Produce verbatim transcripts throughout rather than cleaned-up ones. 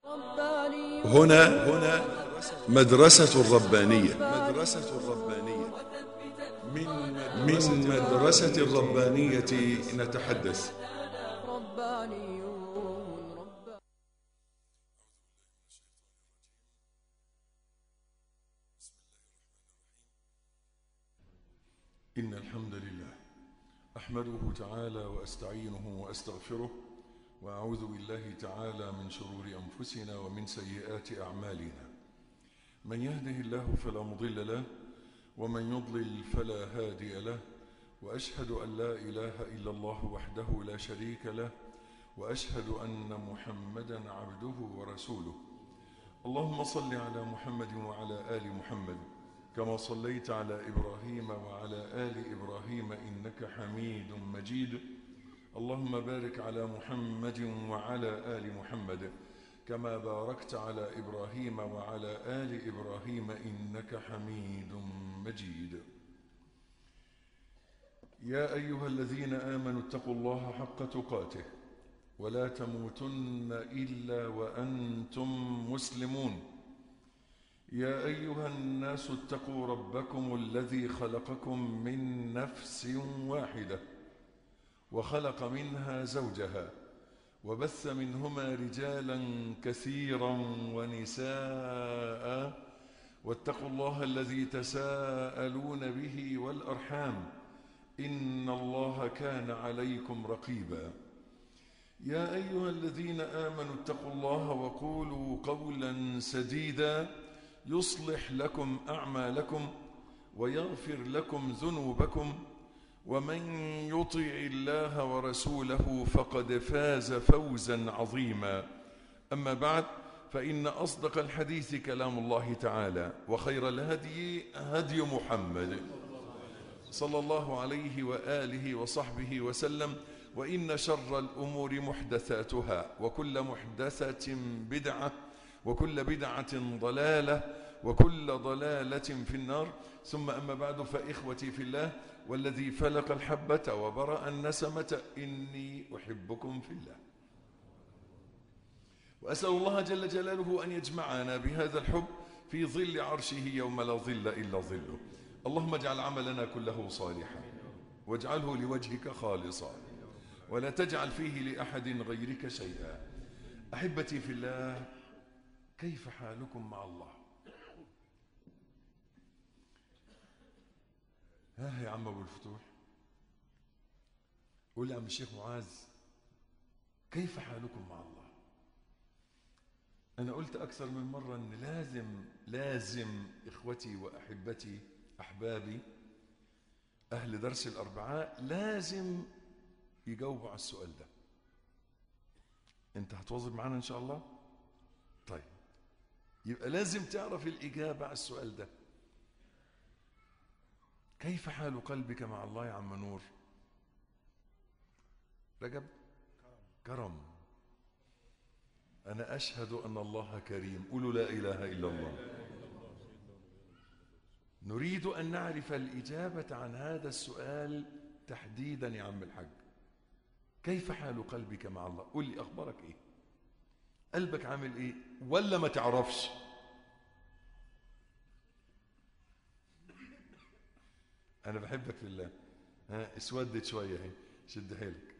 هنا هنا مدرسة الربانية مدرسة الربانية من من مدرسة الربانية نتحدث. إن الحمد لله أحمده تعالى وأستعينه وأستغفره وأعوذ بالله تعالى من شرور أنفسنا ومن سيئات أعمالنا. من يهده الله فلا مضل له ومن يضلل فلا هادي له، وأشهد أن لا إله إلا الله وحده لا شريك له، وأشهد أن محمدا عبده ورسوله. اللهم صل على محمد وعلى آل محمد كما صليت على إبراهيم وعلى آل إبراهيم إنك حميد مجيد. اللهم بارك على محمد وعلى آل محمد كما باركت على إبراهيم وعلى آل إبراهيم إنك حميد مجيد. يا أيها الذين آمنوا اتقوا الله حق تقاته ولا تموتن إلا وأنتم مسلمون. يا أيها الناس اتقوا ربكم الذي خلقكم من نفس واحدة وخلق منها زوجها وبث منهما رجالا كثيرا ونساء، واتقوا الله الذي تساءلون به والأرحام إن الله كان عليكم رقيبا. يا أيها الذين آمنوا اتقوا الله وقولوا قولا سديدا يصلح لكم أعمالكم ويغفر لكم ذنوبكم، ومن يطع الله ورسوله فقد فاز فوزا عظيما. أما بعد، فإن أصدق الحديث كلام الله تعالى، وخير الهدي هدي محمد صلى الله عليه وآله وصحبه وسلم، وإن شر الأمور محدثاتها، وكل محدثة بدعة، وكل بدعة ضلالة، وكل ضلالة في النار. ثم أما بعد، فإخوتي في الله والذي فلق الحبة وبرأ النسمة إني أحبكم في الله، وأسأل الله جل جلاله أن يجمعنا بهذا الحب في ظل عرشه يوم لا ظل إلا ظله. اللهم اجعل عملنا كله صالحا واجعله لوجهك خالصا ولا تجعل فيه لأحد غيرك شيئا. أحبتي في الله، كيف حالكم مع الله؟ ها يا عم أبو الفتوح، قول يا عم الشيخ معاذ، كيف حالكم مع الله؟ أنا قلت أكثر من مرة أن لازم لازم إخوتي وأحبتي أحبابي أهل درس الأربعاء لازم يجاوبوا على السؤال ده. أنت هتواظب معنا إن شاء الله؟ طيب، يبقى لازم تعرف الإجابة على السؤال ده. كيف حال قلبك مع الله يا عم نور؟ رجب كرم. أنا أشهد أن الله كريم. قولوا لا إله إلا الله. نريد أن نعرف الإجابة عن هذا السؤال تحديدا يا عم الحاج. كيف حال قلبك مع الله؟ قل لي أخبارك إيه؟ قلبك عامل إيه؟ ولا ما تعرفش؟ أنا بحبك في الله. ها اسودت شوية اهي، شد حيلك.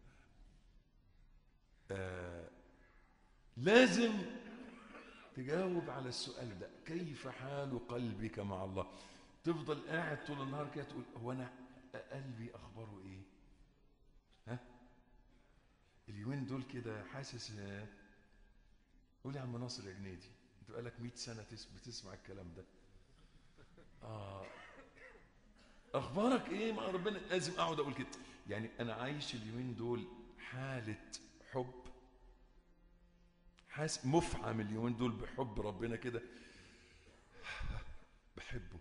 آه لازم تجاوب على السؤال ده، كيف حال قلبك مع الله؟ تفضل قاعد طول النهار كده تقول هو أنا قلبي أخباره إيه؟ ها اليومين دول كده حاسس. قول يا عم ناصر يا جنيدي، أنت بقالك مئة سنة بتسمع الكلام ده. آه أخبارك إيه مع ربنا؟ لازم أقعد أقول كده. يعني أنا عايش اليومين دول حالة حب، حاس مفعم اليومين دول بحب ربنا كده، بحبه.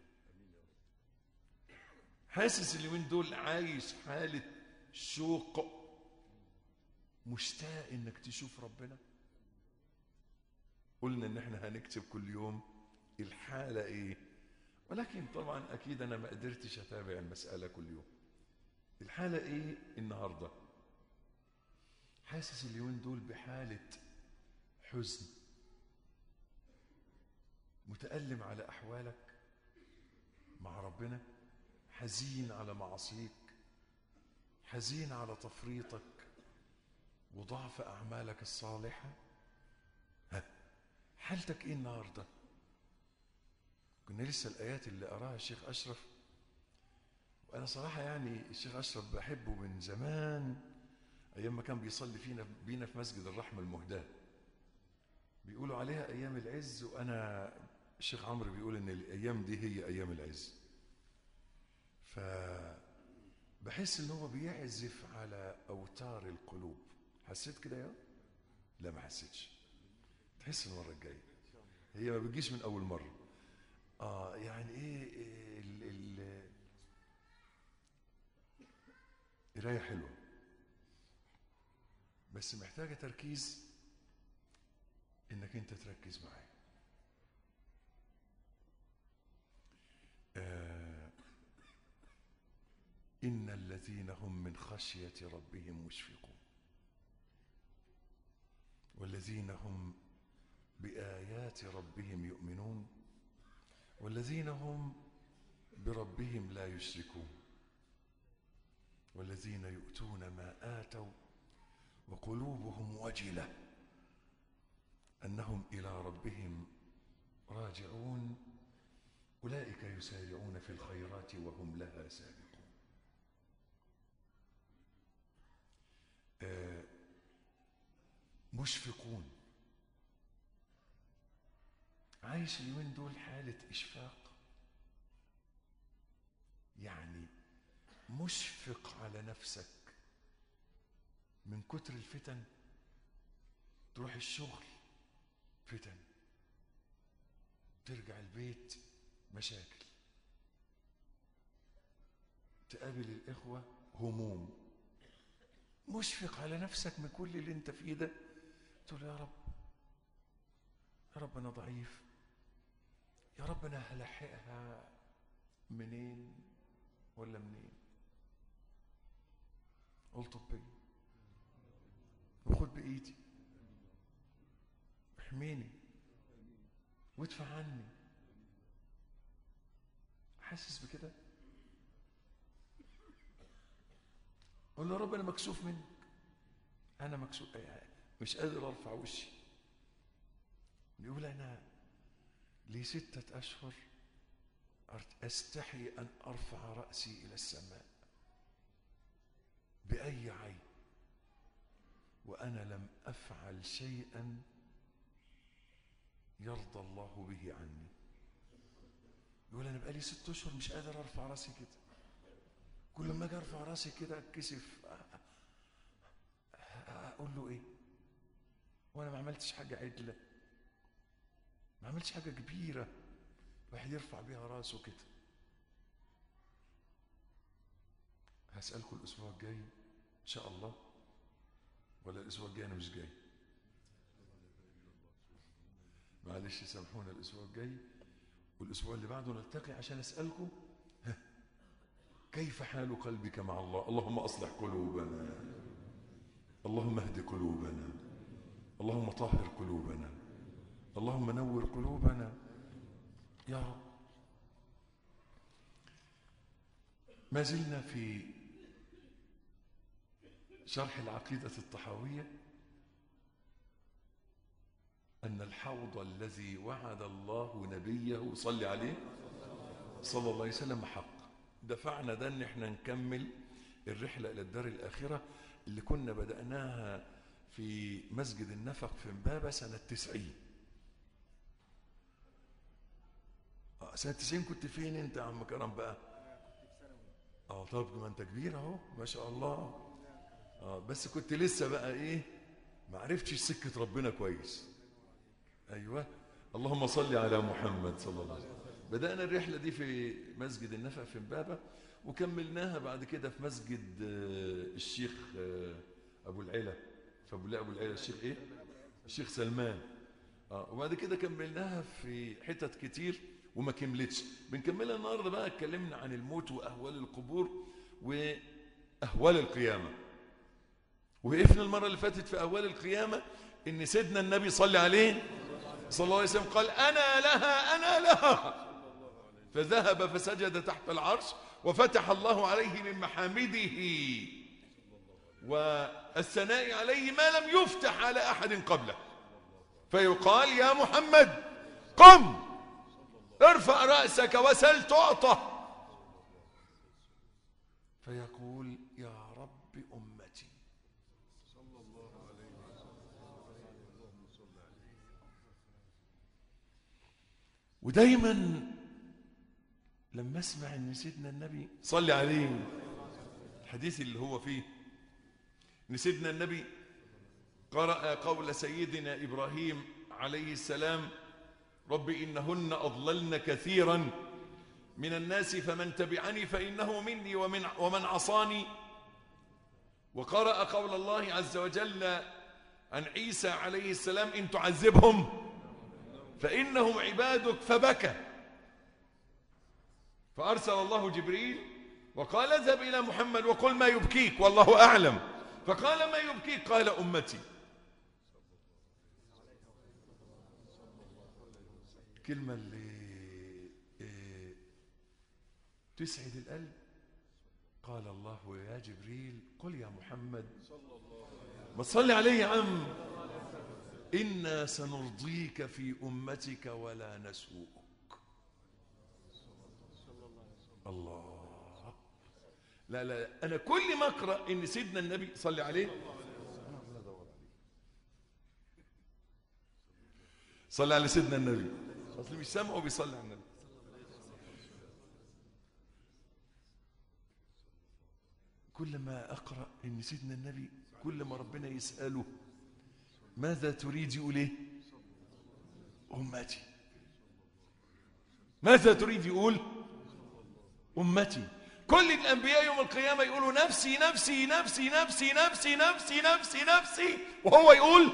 حاسس اليومين دول عايش حالة شوق، مشتاق إنك تشوف ربنا. قلنا إن إحنا هنكتب كل يوم الحالة إيه، ولكن طبعا أكيد أنا ما قدرتش أتابع المسألة كل يوم. الحالة إيه النهاردة؟ حاسس اليومين دول بحالة حزن متألم على أحوالك مع ربنا، حزين على معاصيك، حزين على تفريطك وضعف أعمالك الصالحة، ها حالتك إيه النهاردة؟ كنا لسه الآيات اللي أراها الشيخ أشرف، وأنا صراحة يعني الشيخ أشرف بحبه من زمان، أيام ما كان بيصلي فينا بينا في مسجد الرحمة المهداة، بيقولوا عليها أيام العز، وأنا الشيخ عمرو بيقول إن الأيام دي هي أيام العز. فبحس إن هو بيعزف على أوتار القلوب. حسيت كده يا؟ لا ما حسيتش. تحس المرة الجاية، هي ما بتجيش من أول مرة. آه يعني إيه, إيه ال ال قراية حلوة بس محتاجة تركيز، إنك أنت تركز معايا. آه إن الذين هم من خشية ربهم مشفقون والذين هم بآيات ربهم يؤمنون والذين هم بربهم لا يشركون والذين يؤتون ما آتوا وقلوبهم وجلة أنهم إلى ربهم راجعون أولئك يسارعون في الخيرات وهم لها سابقون. آه مشفقون، عايش اليومين دول حالة إشفاق، يعني مشفق على نفسك من كتر الفتن. تروح الشغل فتن، ترجع البيت مشاكل، تقابل الإخوة هموم، مشفق على نفسك من كل اللي انت فيه ده. تقول يا رب، يا رب أنا ضعيف، يا رب أنا هلحقها منين ولا منين؟ قلت بي وخد بإيدي، احميني وادفع عني. حاسس بكده؟ قول له يا رب أنا مكسوف منك، أنا مكسوف، مش قادر أرفع وشي. يقول أنا لي ستة أشهر أستحي أن أرفع رأسي إلى السماء بأي عين وأنا لم أفعل شيئا يرضى الله به عني. يقول أنا بقالي ست أشهر مش قادر أرفع رأسي كده، كل ما أجي أرفع رأسي كده أتكسف، أقول له إيه؟ وأنا ما عملتش حاجة عدلة، ما عملتش حاجة كبيرة واحد يرفع بيها راسه كده. هسألكم الأسبوع الجاي إن شاء الله، ولا الأسبوع الجاي أنا مش جاي، معلش سامحونا، الأسبوع الجاي والأسبوع اللي بعده نلتقي عشان أسألكم كيف حال قلبك مع الله. اللهم أصلح قلوبنا، اللهم اهد قلوبنا، اللهم طهر قلوبنا، اللهم نور قلوبنا يا رب. ما زلنا في شرح العقيدة الطحاوية، أن الحوض الذي وعد الله نبيه صلى عليه صلى الله عليه وسلم حق. دفعنا ده ان احنا نكمل الرحلة إلى الدار الآخرة اللي كنا بدأناها في مسجد النفق في امبابة سنة تسعين. سنة تسعين كنت فين انت يا عم كرم بقى؟ اه طب ما انت كبير اهو ما شاء الله. اه بس كنت لسه بقى ايه، ما عرفتش سكة ربنا كويس. ايوه اللهم صل على محمد صلى الله عليه وسلم. بدأنا الرحلة دي في مسجد النفق في امبابة، وكملناها بعد كده في مسجد الشيخ ابو العلا، فابو ابو العلا الشيخ ايه؟ الشيخ سلمان. اه وبعد كده كملناها في حتت كتير وما كملتش. بنكملها النهارده بقى. اتكلمنا عن الموت واهوال القبور واهوال القيامه، وقفنا المره اللي فاتت في اهوال القيامه ان سيدنا النبي صلى عليه صلى الله عليه وسلم قال أنا لها أنا لها، فذهب فسجد تحت العرش وفتح الله عليه من محامده والثناء عليه ما لم يفتح على أحد قبله، فيقال يا محمد قم ارفع رأسك وسل تعطى، فيقول يا رب أمتي. ودايما لما اسمع ان سيدنا النبي صلي عليه، الحديث اللي هو فيه ان سيدنا النبي قرأ قول سيدنا إبراهيم عليه السلام رب إنهن أضللن كثيرا من الناس فمن تبعني فإنه مني ومن, ومن عصاني، وقرأ قول الله عز وجل عن عيسى عليه السلام إن تعذبهم فإنهم عبادك، فبكى، فأرسل الله جبريل وقال اذهب إلى محمد وقل ما يبكيك والله أعلم، فقال ما يبكيك؟ قال أمتي. كلمة اللي تسعد القلب. قال الله يا جبريل قل يا محمد ما تصلي عليه يا عم إنا سنرضيك في أمتك ولا نسوءك. الله، لا لا أنا كل ما أقرأ إن سيدنا النبي صلي عليه صلي على سيدنا النبي، أصلي مش سامعه بيصلي على النبي. كل ما أقرأ إن سيدنا النبي كل ما ربنا يسأله ماذا تريد يقول إيه؟ أمتي. ماذا تريد يقول؟ أمتي. كل الأنبياء يوم القيامة يقولوا نفسي نفسي نفسي نفسي نفسي نفسي نفسي نفسي، وهو يقول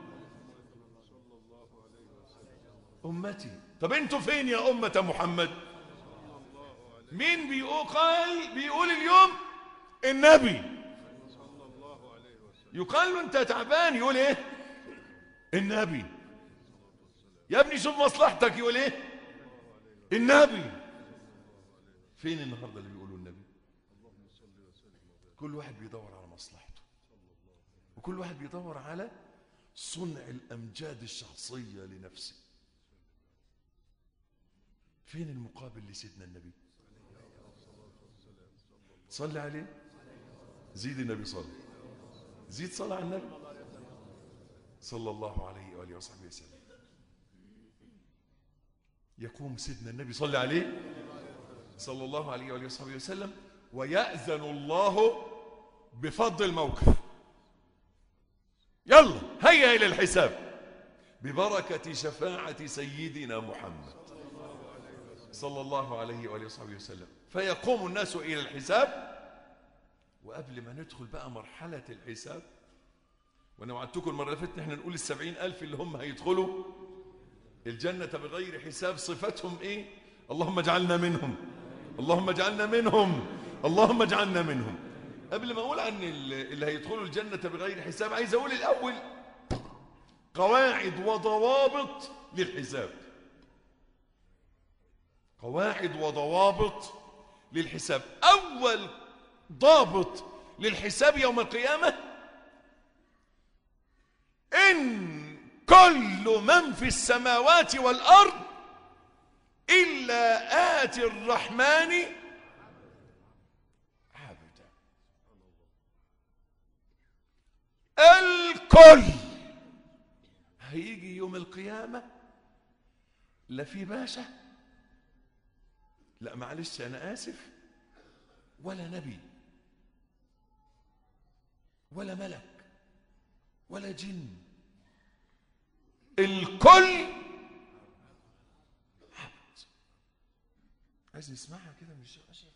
أمتي. طب أنتوا فين يا أمة محمد؟ مين بيقول؟ قال بيقول اليوم النبي. يقال له أنت تعبان يقول إيه؟ النبي. يا ابني شوف مصلحتك يقول إيه؟ النبي. فين النهارده اللي بيقولوا النبي؟ كل واحد بيدور على مصلحته، وكل واحد بيدور على صنع الأمجاد الشخصية لنفسه. فين المقابل لسيدنا النبي؟ صلي عليه، زيد النبي صلي، زيد صلى على النبي صلى الله عليه وآله وصحبه وسلم. يقوم سيدنا النبي صلى عليه صلى الله عليه وآله وصحبه وسلم ويأذن الله بفضل الموقف. يلا هيا إلى الحساب ببركة شفاعة سيدنا محمد صلى الله عليه وآله وصحبه وسلم. فيقوم الناس إلى الحساب. وقبل ما ندخل بقى مرحلة الحساب، وأنا وعدتكم المرة اللي فاتت احنا نقول السبعين ألف اللي هم هيدخلوا الجنة بغير حساب صفتهم إيه؟ اللهم اجعلنا منهم، اللهم اجعلنا منهم، اللهم اجعلنا منهم. قبل ما أقول عن اللي هيدخلوا الجنة بغير حساب، عايز أقول الأول قواعد وضوابط للحساب. قواعد وضوابط للحساب. أول ضابط للحساب يوم القيامة إن كل من في السماوات والأرض إلا آتي الرحمن عبدا. الكل هيجي يوم القيامة، لا في باشا، لا معلش أنا آسف، ولا نبي ولا ملك ولا جن، الكل عبد. عايز نسمعها كده من الشيخ أشرف.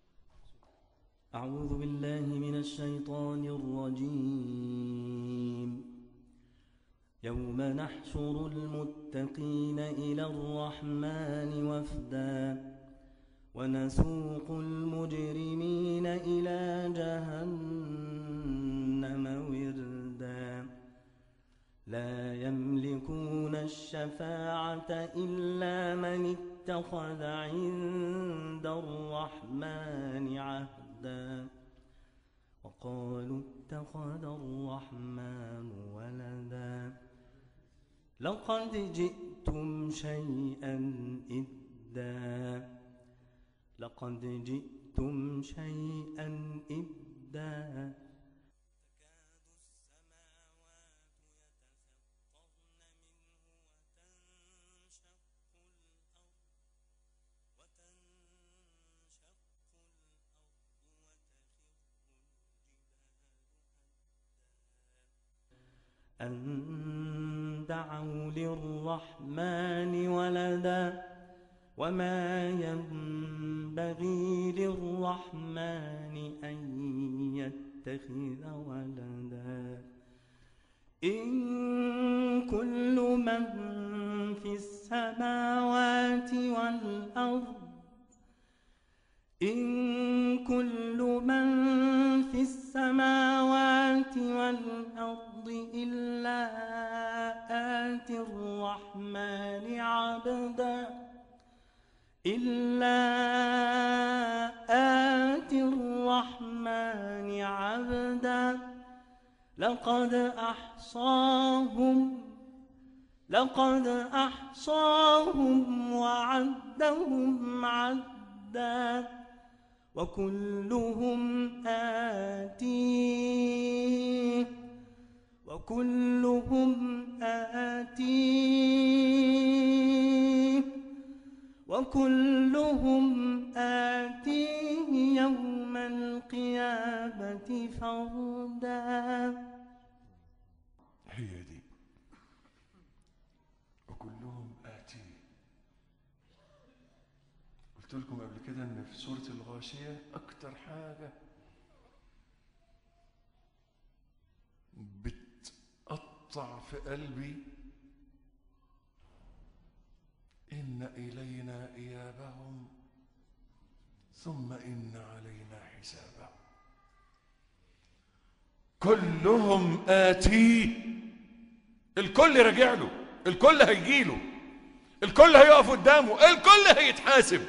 أعوذ بالله من الشيطان الرجيم. يوم نحشر المتقين إلى الرحمن وفدا ونسوق المجرمين إلى جهنم وردا لا يملكون الشفاعة إلا من اتخذ عند الرحمن عهدا وقالوا اتخذ الرحمن ولدا لقد جئتم شيئا إدا لقد جئتم شيئا إدا أن دعوا للرحمن ولدا وما ينبغي للرحمن أن يتخذ ولدا إن كل من في السماوات والأرض إن كل من في السماوات والأرض إلا آتي الرحمن عبدا إلا آتي الرحمن عبدا لقد أحصاهم لقد أحصاهم وعدهم عدا وكلهم آتيه وكلهم آتيه وكلهم آتيه يوم القيامة فردا. هي دي وكلهم آتيه. قلت لكم قبل كده ان في سورة الغاشية اكتر حاجة بتقطع في قلبي إن إلينا إيابهم ثم إن علينا حسابهم. كلهم آتيه، الكل راجع له، الكل هيجي له، الكل هيقف قدامه، الكل هيتحاسب.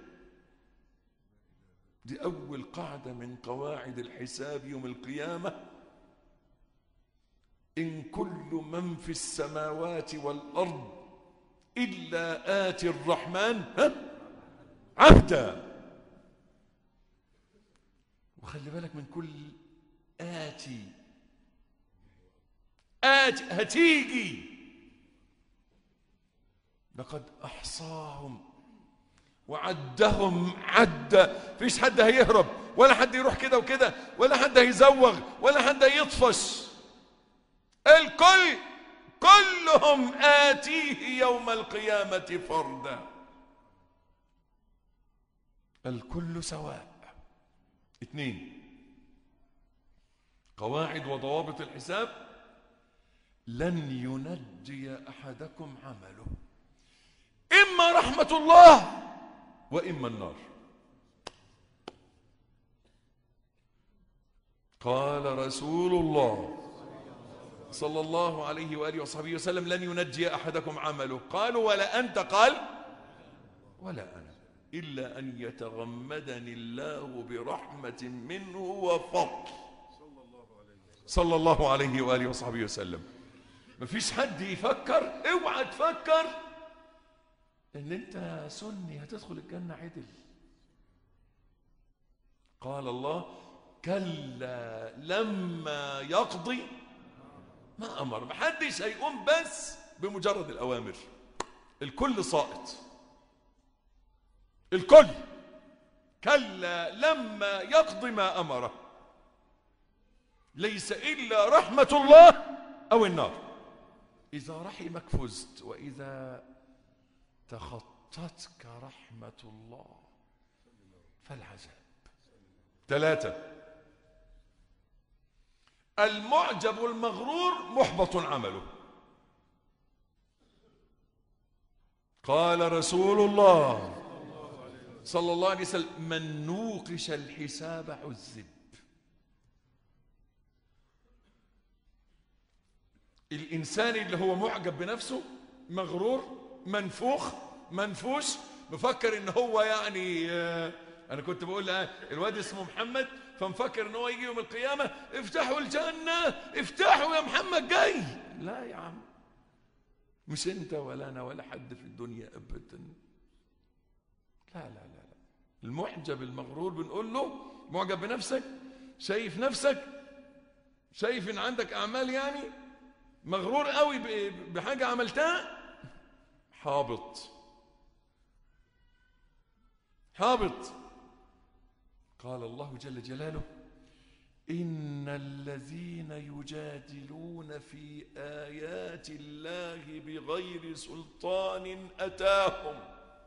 دي أول قاعدة من قواعد الحساب يوم القيامة. إن كل من في السماوات والأرض إلا آتي الرحمن عهدا. وخلي بالك من كل آتي، آتي هتيجي. لقد أحصاهم وعدهم عدا. فيش حد هيهرب ولا حد يروح كده وكده ولا حد هيزوغ ولا حد يطفش. الكل كلهم آتيه يوم القيامة فردا. الكل سواء. اثنين، قواعد وضوابط الحساب. لن ينجي أحدكم عمله، إما رحمة الله وإما النار. قال رسول الله صلى الله عليه وآله وصحبه وسلم: لن ينجي أحدكم عمله. قالوا: ولا أنت؟ قال: ولا أنا، إلا أن يتغمدني الله برحمة منه وفضل. صلى الله عليه وآله وصحبه وسلم. مفيش حد يفكر، اوعى تفكر ان انت سني هتدخل الجنة عدل. قال الله: كلا لما يقضي ما أمر. محدش هيقوم بس بمجرد الأوامر، الكل ساقط، الكل. كلا لما يقضي ما أمره، ليس إلا رحمة الله أو النار. إذا رحمك فزت، وإذا تخطتك رحمة الله فالعذاب. ثلاثة، المعجب المغرور محبط عمله. قال رسول الله صلى الله عليه وسلم: من نوقش الحساب عذب. الإنسان اللي هو معجب بنفسه مغرور منفوخ منفوش، مفكر ان هو يعني آه انا كنت بقول آه الواد اسمه محمد، فمفكر ان هو يجي يوم القيامة افتحوا الجنة افتحوا يا محمد جاي. لا يا عم، مش انت ولا انا ولا حد في الدنيا ابدا. لا لا لا لا. المعجب المغرور بنقول له معجب بنفسك، شايف نفسك، شايف ان عندك اعمال، يعني مغرور قوي بحاجة عملتها، حابط حابط. قال الله جل جلاله: إن الذين يجادلون في آيات الله بغير سلطان أتاهم.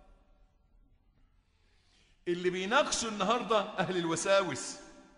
اللي بيناقشوا النهاردة أهل الوساوس،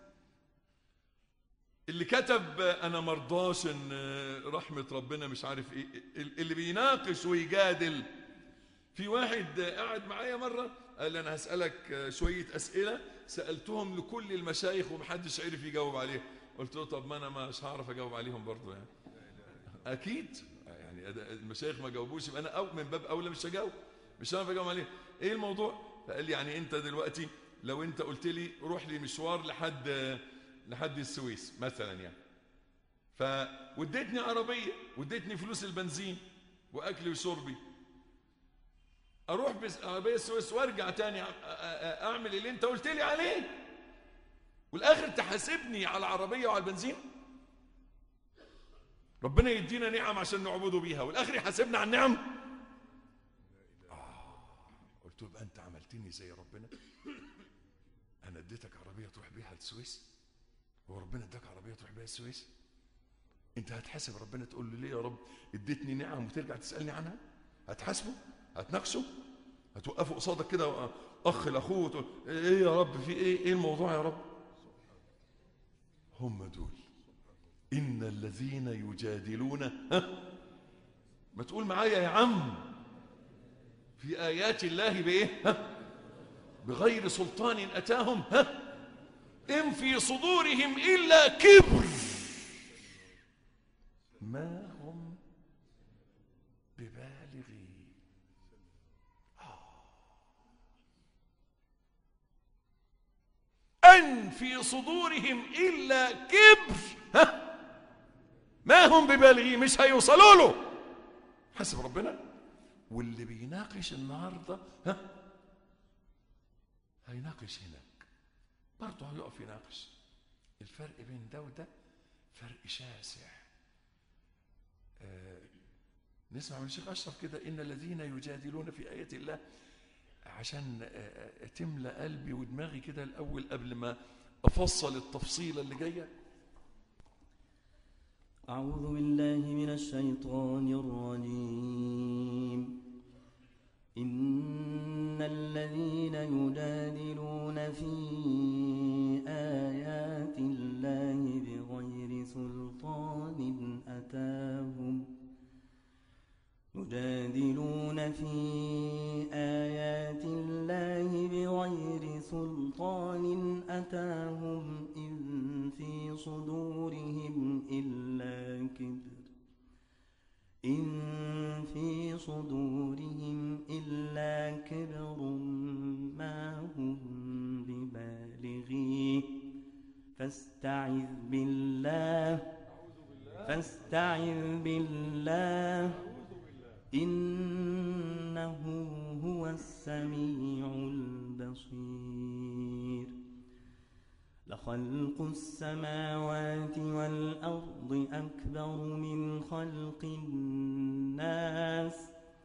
اللي كتب أنا مرضاش إن رحمة ربنا مش عارف إيه، اللي بيناقش ويجادل. في واحد قاعد معايا مرة قال لي أنا هسألك شوية أسئلة سألتهم لكل المشايخ ومحدش عرف يجاوب عليهم. قلت له طب ما أنا مش هعرف أجاوب عليهم برضو يعني. أكيد يعني المشايخ ما جاوبوش، يبقى أنا أو من باب أولى مش هجاوب، مش هعرف أجاوب عليهم. إيه الموضوع؟ فقال لي يعني أنت دلوقتي لو أنت قلت لي روح لي مشوار لحد لحد السويس مثلا يعني، فوديتني عربية وديتني فلوس البنزين وأكلي وشربي، اروح بعربيه السويس وارجع تاني اعمل اللي انت قلت لي عليه، والاخر تحاسبني على العربيه وعلى البنزين؟ ربنا يدينا نعم عشان نعبده بيها والاخر يحاسبنا على النعم. آه. قلت له يبقى انت عملتني زي ربنا، انا اديتك عربيه تروح بيها السويس، هو ربنا اداك عربيه تروح بيها السويس؟ انت هتحاسب ربنا تقول له ليه يا رب اديتني نعم وترجع تسالني عنها؟ هتحاسبه؟ هتناقشه؟ هتوقفه قصادك كده اخ لاخوه وتقول ايه يا رب في ايه؟ ايه الموضوع يا رب؟ هم دول ان الذين يجادلون، ها ما تقول معايا يا عم، في ايات الله بايه؟ ها بغير سلطان اتاهم، ها ان في صدورهم الا كبر ما هم ببالغين. أن في صدورهم إلا كبر، ها ما هم ببالغين، مش هيوصلوا له. حسب ربنا. واللي بيناقش النهارده ها هيناقش هناك برضه، هيقف يناقش. الفرق بين ده وده فرق شاسع. آه نسمع من الشيخ أشرف كده إن الذين يجادلون في آيات الله، عشان تملى قلبي ودماغي كده الأول قبل ما أفصل التفصيلة اللي جاية. أعوذ بالله من الشيطان الرجيم. إن الذين يجادلون في آيات الله بغير سلطان أتاهم يجادلون في آيات الله بغير سلطان أتاهم إن في صدورهم إلا كبر إن في صدورهم إلا كبر ما هم ببالغيه فاستعذ بالله فاستعذ بالله إنه هو السميع البصير. لخلق السماوات والأرض أكبر من خلق الناس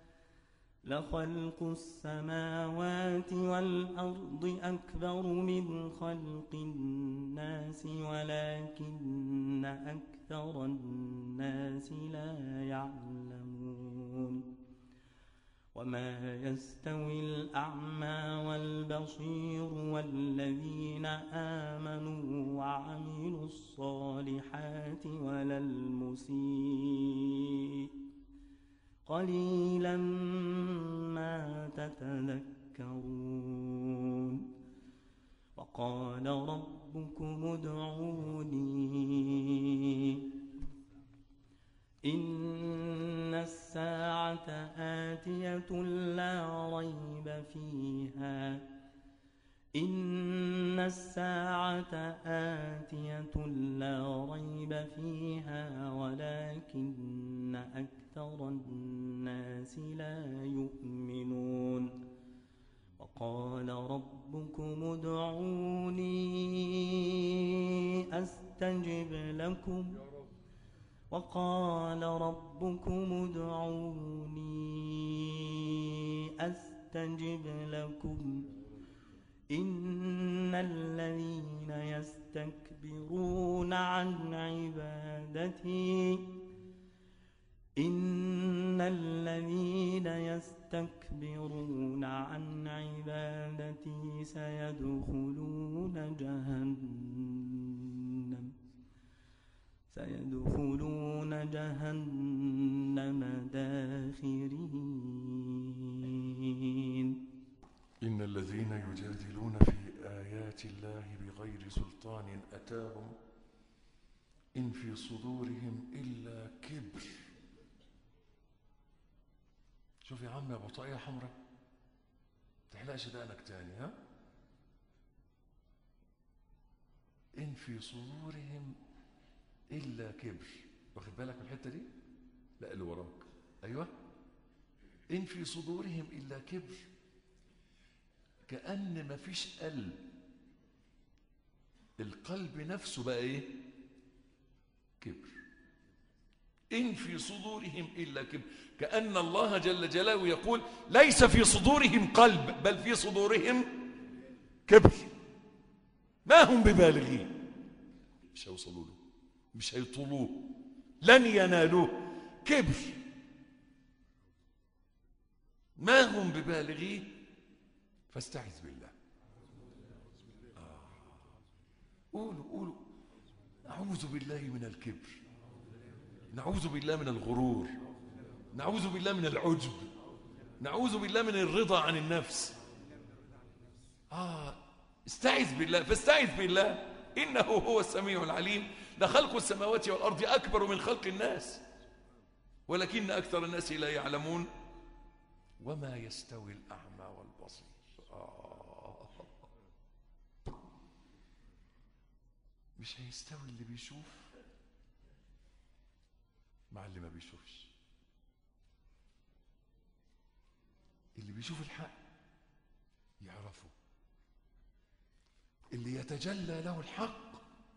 لخلق السماوات والأرض أكبر من خلق الناس ولكن أكثر الناس لا يعلمون. وما يستوي الأعمى والبصير والذين آمنوا وعملوا الصالحات ولا المسيء قليلا ما تتذكرون. وقال ربكم ادعوني إن الساعة آتية لا ريب فيها إن الساعة آتية لا ريب فيها ولكن أكثر الناس لا يؤمنون وقال ربكم ادعوني أستجب لكم وقال ربكم ادعوني أستجب لكم إن الذين يستكبرون عن عبادتي إن الذين يستكبرون عن عبادتي سيدخلون جهنم سيدخلون جهنم داخرين إن الذين يجادلون في آيات الله بغير سلطان أتاهم إن في صدورهم إلا كبر. شوف يا عم يا بطاقية حمراء تحلقش دقنك تاني، ها؟ إن في صدورهم إلا كبر. واخد بالك من الحتة دي؟ لا اللي وراك. أيوة. إن في صدورهم إلا كبر، كأن ما فيش قلب. القلب نفسه بقى إيه؟ كبر. إن في صدورهم إلا كبر، كأن الله جل جلاله يقول ليس في صدورهم قلب بل في صدورهم كبر، ما هم ببالغين. مش هيوصلوا له، مش هيطولوه، لن ينالوه. كبر ما هم ببالغين فاستعذ بالله. آه. قولوا قولوا نعوذ بالله من الكبر، نعوذ بالله من الغرور، نعوذ بالله من العجب، نعوذ بالله من الرضا عن النفس. آه استعذ بالله، فاستعذ بالله إنه هو السميع العليم. لخلق السماوات والأرض أكبر من خلق الناس ولكن أكثر الناس لا يعلمون. وما يستوي الأعمى والبصير. آه. مش هيستوي اللي بيشوف مع اللي ما بيشوفش. اللي بيشوف الحق يعرفه، اللي يتجلى له الحق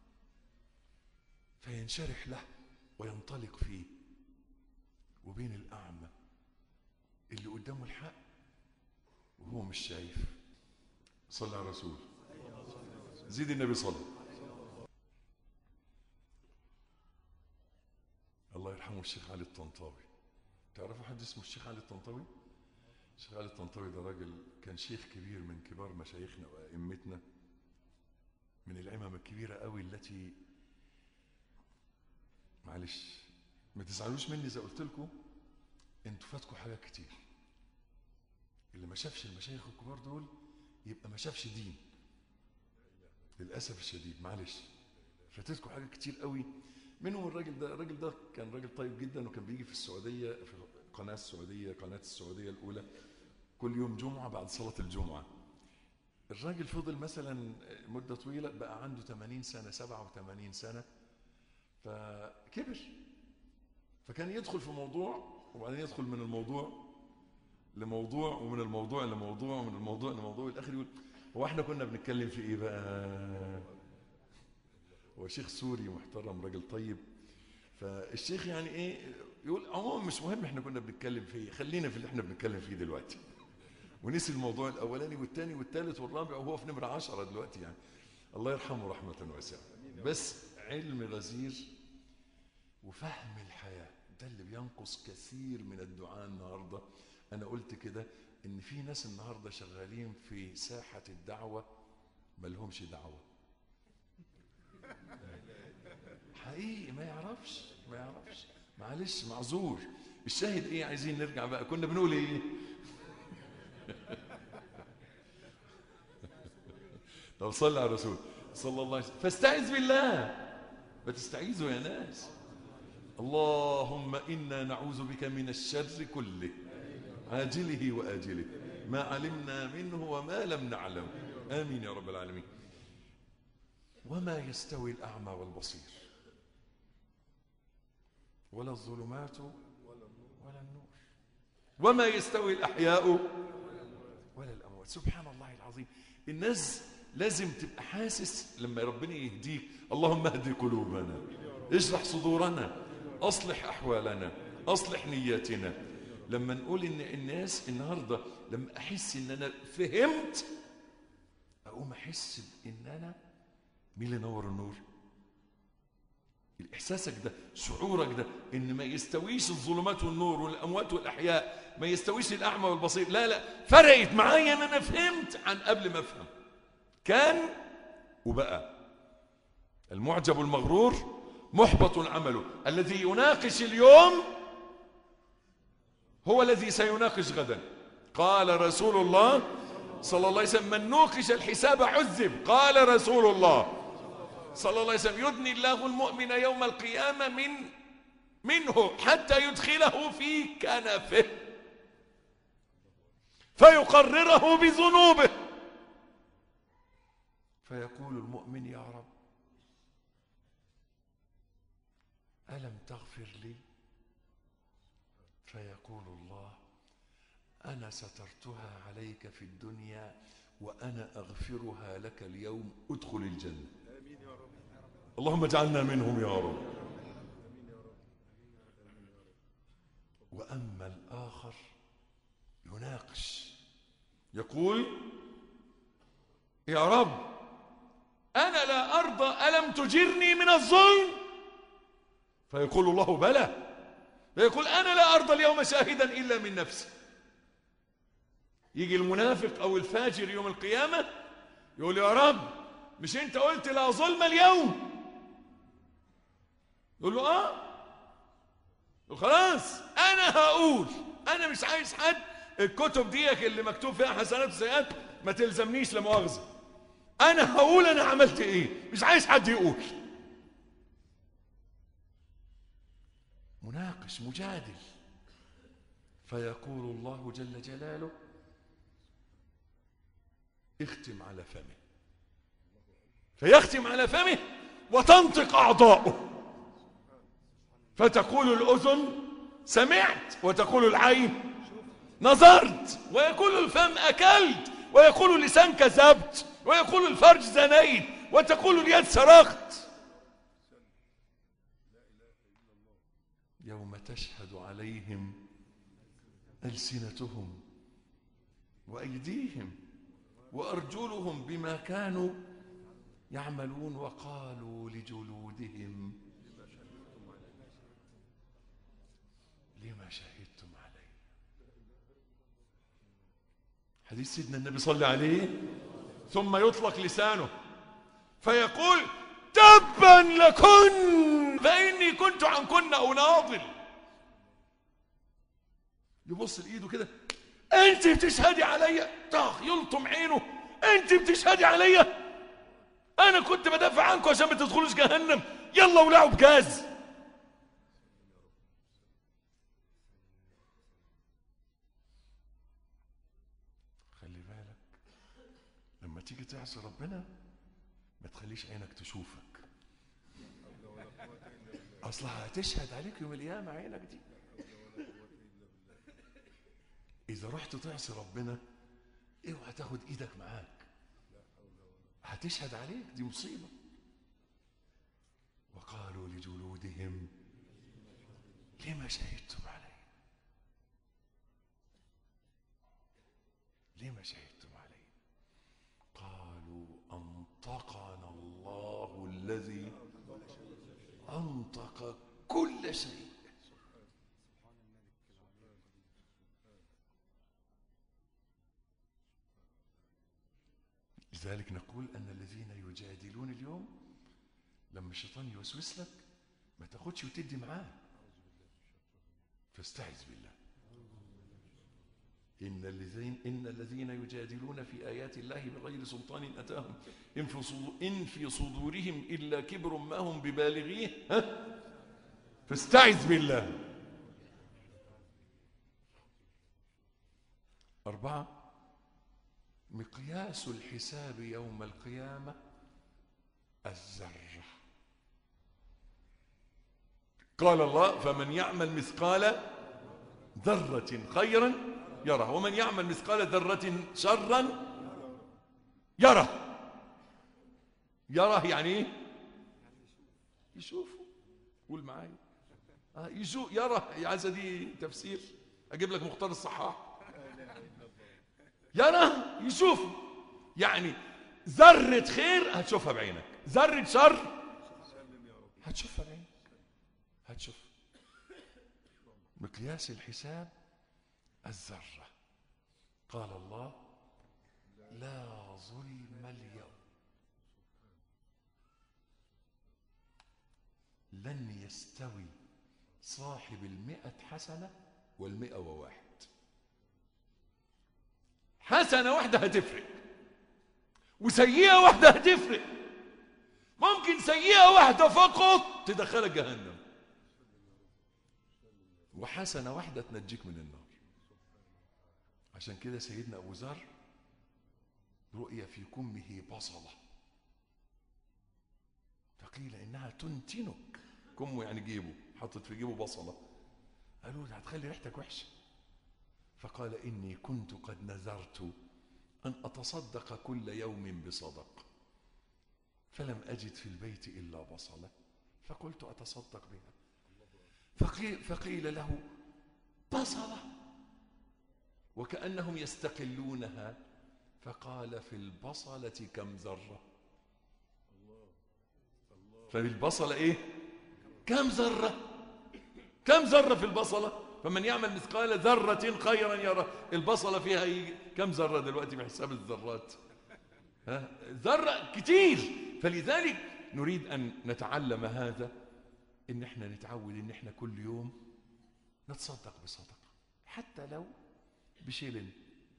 فينشرح له وينطلق فيه، وبين الأعمى اللي قدامه الحق وهو مش شايف. صلى على الرسول، زيد النبي صلى. الله يرحمه الشيخ علي الطنطاوي. تعرفوا حد اسمه الشيخ علي الطنطاوي؟ الشيخ علي الطنطاوي ده راجل كان شيخ كبير من كبار مشايخنا وأئمتنا، من العمم الكبيرة قوي التي، معلش ما تزعلوش مني إذا قلت لكم انتوا فاتكم حاجات كتير. اللي ما شافش المشايخ الكبار دول يبقى ما شافش دين، للأسف الشديد. معلش فاتتكم حاجات كتير قوي. منهم الراجل ده. الراجل ده كان راجل طيب جدا، وكان بيجي في السعودية في قناة السعودية قناة السعودية الأولى كل يوم جمعة بعد صلاة الجمعة. الراجل فضل مثلا مدة طويلة، بقى عنده ثمانين سنة سبعة وثمانين سنة، فكبر. فكان يدخل في موضوع وبعدين يدخل من الموضوع لموضوع ومن الموضوع لموضوع ومن الموضوع لموضوع، والآخر يقول هو احنا كنا بنتكلم في ايه بقى؟ هو شيخ سوري محترم راجل طيب. فالشيخ يعني ايه يقول عموما مش مهم احنا كنا بنتكلم في ايه، خلينا في اللي احنا بنتكلم فيه دلوقتي. ونسي الموضوع الاولاني والثاني والثالث والرابع وهو في نمره عشرة دلوقتي. يعني الله يرحمه رحمه واسعه. بس علم غزير وفهم الحياه ده اللي بينقص كثير من الدعاء النهارده. انا قلت كده ان في ناس النهارده شغالين في ساحه الدعوه ما لهمش دعوه حقيقي، ما يعرفش ما يعرفش معلش معذور. الشاهد ايه؟ عايزين نرجع بقى، كنا بنقول ايه؟ طب صلى على الرسول صلى الله عليه وسلم. فاستعذ بالله، بتستعيذوا يا ناس. اللهم إنا نعوذ بك من الشر كله عاجله وآجله ما علمنا منه وما لم نعلم. آمين يا رب العالمين. وما يستوي الأعمى والبصير ولا الظلمات ولا النور وما يستوي الأحياء ولا الأموات. سبحان الله العظيم. الناس لازم تبقى حاسس لما ربنا يهديك. اللهم اهد قلوبنا، اشرح صدورنا، أصلح أحوالنا، أصلح نياتنا. لما نقول إن الناس النهاردة لما أحس إن أنا فهمت أقوم أحس إن أنا مين اللي نور النور؟ إحساسك ده، شعورك ده، إن ما يستويش الظلمات والنور والأموات والأحياء، ما يستويش الأعمى والبصير. لا لا، فرقت معايا إن أنا فهمت عن قبل ما أفهم. كان وبقى. المعجب المغرور محبط عمله. الذي يناقش اليوم هو الذي سيناقش غدا. قال رسول الله صلى الله عليه وسلم: من نوقش الحساب عذب. قال رسول الله صلى الله عليه وسلم: يدني الله المؤمن يوم القيامة من منه حتى يدخله في كنفه فيقرره بذنوبه، فيقول المؤمن: يا رب ألم تغفر لي؟ فيقول الله: أنا سترتها عليك في الدنيا وأنا أغفرها لك اليوم، ادخل الجنة. اللهم اجعلنا منهم يا رب. وأما الآخر يناقش يقول: يا رب أنا لا أرضى، ألم تجرني من الظلم؟ فيقول الله: بلى. فيقول: أنا لا أرضى اليوم شاهدا إلا من نفسي. يجي المنافق أو الفاجر يوم القيامة يقول: يا رب مش أنت قلت لا ظلم اليوم؟ يقول له: آه. يقول: خلاص أنا هقول، أنا مش عايز حد، الكتب ديك اللي مكتوب فيها حسنات وسيئات ما تلزمنيش لا مؤاخذة، أنا هقول أنا عملت إيه، مش عايز حد يقول. مناقش مجادل. فيقول الله جل جلاله: اختم على فمه. فيختم على فمه وتنطق أعضاؤه، فتقول الأذن سمعت، وتقول العين نظرت، ويقول الفم أكلت، ويقول اللسان كذبت، ويقول الفرج زنيت، وتقول اليد سرقت. يوم تشهد عليهم ألسنتهم وأيديهم وأرجلهم بما كانوا يعملون، وقالوا لجلودهم لما شهدتم عليه. حديث سيدنا النبي صلى عليه. ثم يطلق لسانه فيقول: تبا لكن فإني كنت عنكن أناضل. يبص لإيده كده: أنت بتشهدي عليا؟ طاخ يلطم عينه: أنت بتشهدي عليا؟ أنا كنت بدافع عنكم عشان ما تدخلوش جهنم، يلا ولعوا بجاز. خلي بالك لما تيجي تعصي ربنا ما تخليش عينك تشوفك، أصلها هتشهد عليك يوم القيامة عينك دي. إذا رحت تعصي ربنا اوعى تاخد إيدك معاك، هتشهد عليك، دي مصيبة. وقالوا لجلودهم لما شهدتم علي؟ لما شهدتم علي؟ قالوا أنطقنا الله الذي أنطق كل شيء. لذلك نقول أن الذين يجادلون اليوم لما الشيطان يوسوس لك ما تاخدش وتدي معاه، فاستعذ بالله. إن الذين إن الذين يجادلون في آيات الله بغير سلطان أتاهم إن في صدورهم إلا كبر ما هم ببالغيه فاستعذ بالله. أربعة، مقياس الحساب يوم القيامة الذرة. قال الله: فمن يعمل مثقال ذرة خيرا يره، ومن يعمل مثقال ذرة شرا يره. يره يعني ايه؟ يشوفه. قول معايا. آه يشوف. يره يا عزة دي تفسير، اجيب لك مختار الصحاح. يره يشوفه، يعني ذرة خير هتشوفها بعينك، ذرة شر هتشوفها بعينك، هتشوف. مقياس الحساب الذرة. قال الله: لا ظلم اليوم. لن يستوي صاحب المئة حسنة والمئة وواحد. حسنة واحدة هتفرق، وسيئة واحدة هتفرق. ممكن سيئة واحدة فقط تدخلك جهنم، وحسنة واحدة تنجيك من النار. عشان كده سيدنا أبو ذر رؤيا في كمه بصلة، فقيل إنها تنتنك. كمه يعني جيبه، حطت في جيبه بصلة. قالوا ده هتخلي ريحتك وحشة. فقال: إني كنت قد نذرت أن أتصدق كل يوم بصدق، فلم أجد في البيت إلا بصلة، فقلت أتصدق بها. فقيل, فقيل له: بصلة؟ وكأنهم يستقلونها. فقال: في البصلة كم ذرة؟ ففي البصلة إيه؟ كم ذرة؟ كم ذرة في البصلة؟ فمن يعمل مثقال ذرة خيرا يره. البصلة فيها يجي كم ذرة دلوقتي بحساب الذرات؟ ها؟ ذرة كتير. فلذلك نريد أن نتعلم هذا، إن احنا نتعود إن احنا كل يوم نتصدق بصدقة، حتى لو بشيلين.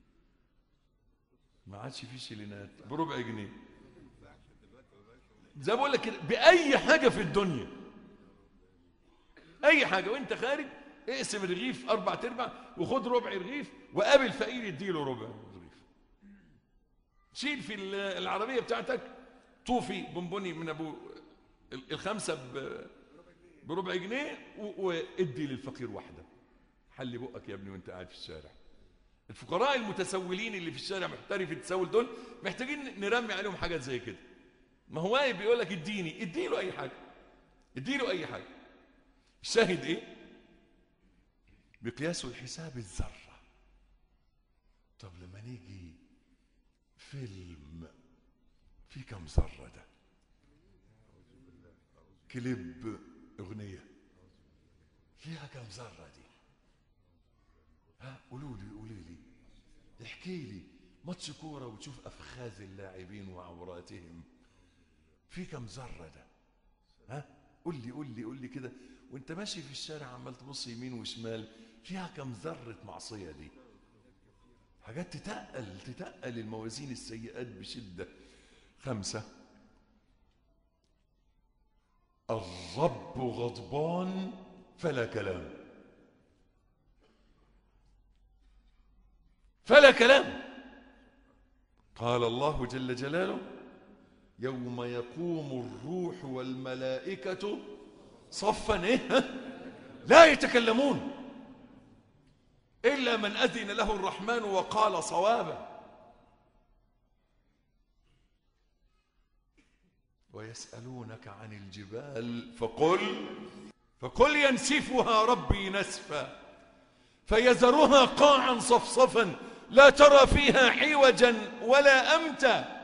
ما عادش في شيلينات، بربع جنيه، زي ما بقول لك كده، بأي حاجة في الدنيا، أي حاجة. وأنت خارج اقسم الرغيف أربع تربع وخد ربع رغيف، وقابل فقير يديله ربع رغيف. شيل في العربية بتاعتك طوفي بونبوني من أبو الخمسة بربع جنيه، وادي للفقير واحدة. حلي بقك يا ابني وانت قاعد في الشارع. الفقراء المتسولين اللي في الشارع محترف التسول دول محتاجين نرمي عليهم حاجات زي كده. ما هو واقف بيقول لك اديني، اديله اي حاجه، اديله اي حاجه. الشاهد ايه؟ بقياس الحساب الذره. طب لما نيجي فيلم في كم ذره؟ ده كليب اغنيه فيها كم ذره دي؟ ها قولوا لي قولوا لي احكي لي. ماتش كوره وتشوف افخاذ اللاعبين وعوراتهم، في كم ذره ده؟ ها قول لي قول لي قول لي كده. وانت ماشي في الشارع عمال تبص يمين وشمال، فيها كم ذره معصيه دي؟ حاجات تتقل تتقل الموازين السيئات بشده. خمسه، الرب غضبان فلا كلام. فلا كلام. قال الله جل جلاله: يوم يقوم الروح والملائكة صفا إيه؟ لا يتكلمون إلا من أذن له الرحمن وقال صوابا. ويسألونك عن الجبال فقل فقل ينسفها ربي نسفا فيذرها قاعا صفصفا لا ترى فيها عوجا ولا أمتا.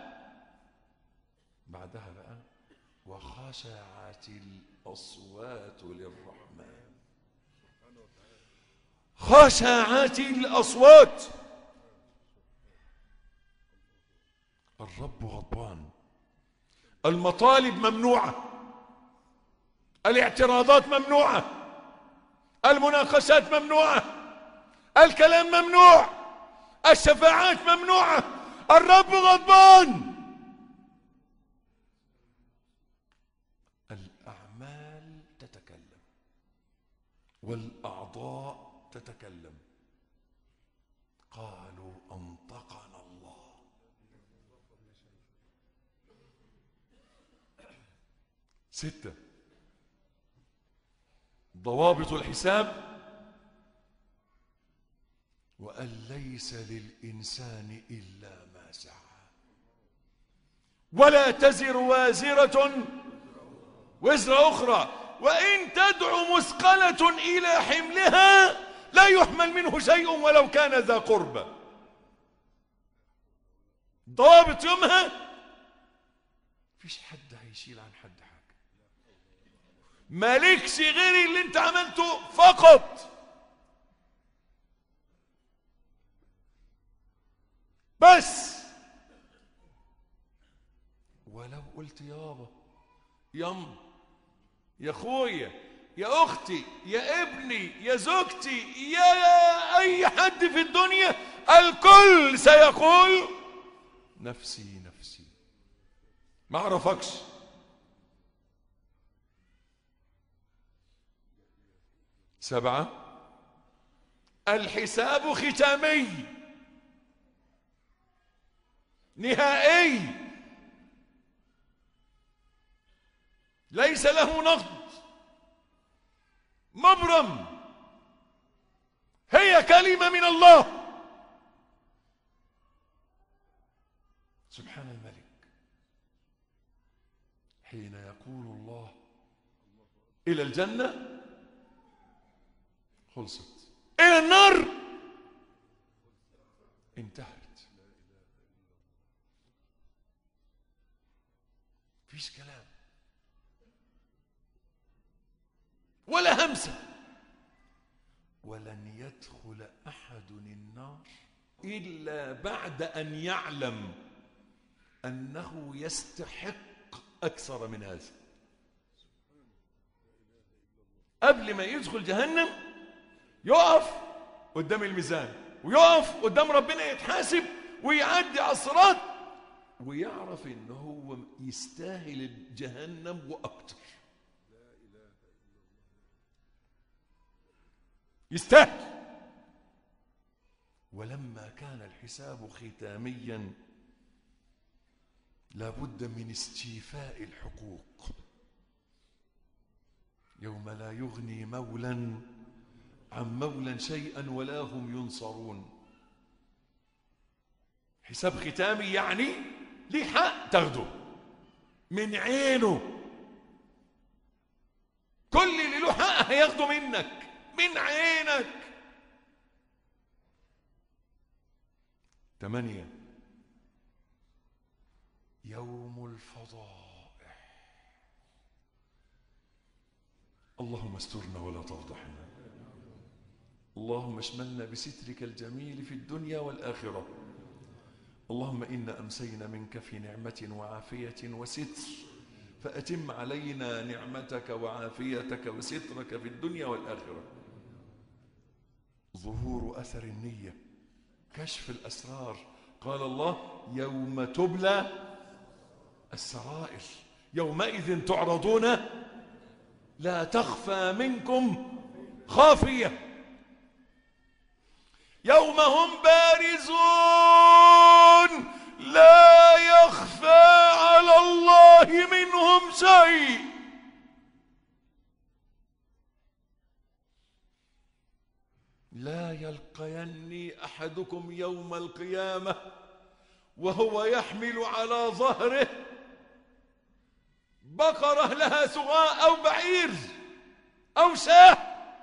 بعدها بقى: وخشعت الأصوات للرحمن. خشعت الأصوات. الرب غضبان. المطالب ممنوعة، الاعتراضات ممنوعة، المناقشات ممنوعة، الكلام ممنوع، الشفاعات ممنوعة. الرب غضبان. الأعمال تتكلم. والأعضاء تتكلم. قالوا أنطقنا الله. ستة، ضوابط الحساب: وأن ليس للإنسان إلا ما سعى، ولا تزر وازرة وزر أخرى، وإن تدع مثقلة إلى حملها لا يحمل منه شيء ولو كان ذا قربى. ضوابط يومها: فيش حد هيشيل عن حد حاجة، مالكش غير اللي انت عملته فقط. بس ولو قلت يابا، يم، يا اخويا، يا اختي، يا ابني، يا زوجتي، يا اي حد في الدنيا، الكل سيقول نفسي نفسي. ما عرفكش. سبعة، الحساب ختامي نهائي، ليس له نقد، مبرم، هي كلمة من الله. سبحان الملك حين يقول الله إلى الجنة خلصت، إلى النار انتهت. فيش كلام ولا همسة. ولن يدخل أحد النار إلا بعد أن يعلم أنه يستحق أكثر من هذا. قبل ما يدخل جهنم يقف قدام الميزان ويقف قدام ربنا يتحاسب ويعدي على الصراط ويعرف إنه هو يستاهل جهنم وأكتر. يستاهل. ولما كان الحساب ختاميا لابد من استيفاء الحقوق. يوم لا يغني مولا عن مولا شيئا ولا هم ينصرون. حساب ختامي يعني ليه حق تاخده من عينه. كل اللي له حق هياخده منك من عينك. ثمانية، يوم الفضائح. اللهم استرنا ولا تفضحنا. اللهم اشملنا بسترك الجميل في الدنيا والآخرة. اللهم إنا أمسينا منك في نعمة وعافية وستر، فأتم علينا نعمتك وعافيتك وسترك في الدنيا والآخرة. ظهور أثر النية، كشف الأسرار. قال الله: يوم تبلى السرائر يومئذ تعرضون لا تخفى منكم خافية. يوم هم بارزون لا يخفى على الله منهم شيء. لا يلقيني أحدكم يوم القيامة وهو يحمل على ظهره بقرة لها سغاء أو بعير أو شاة.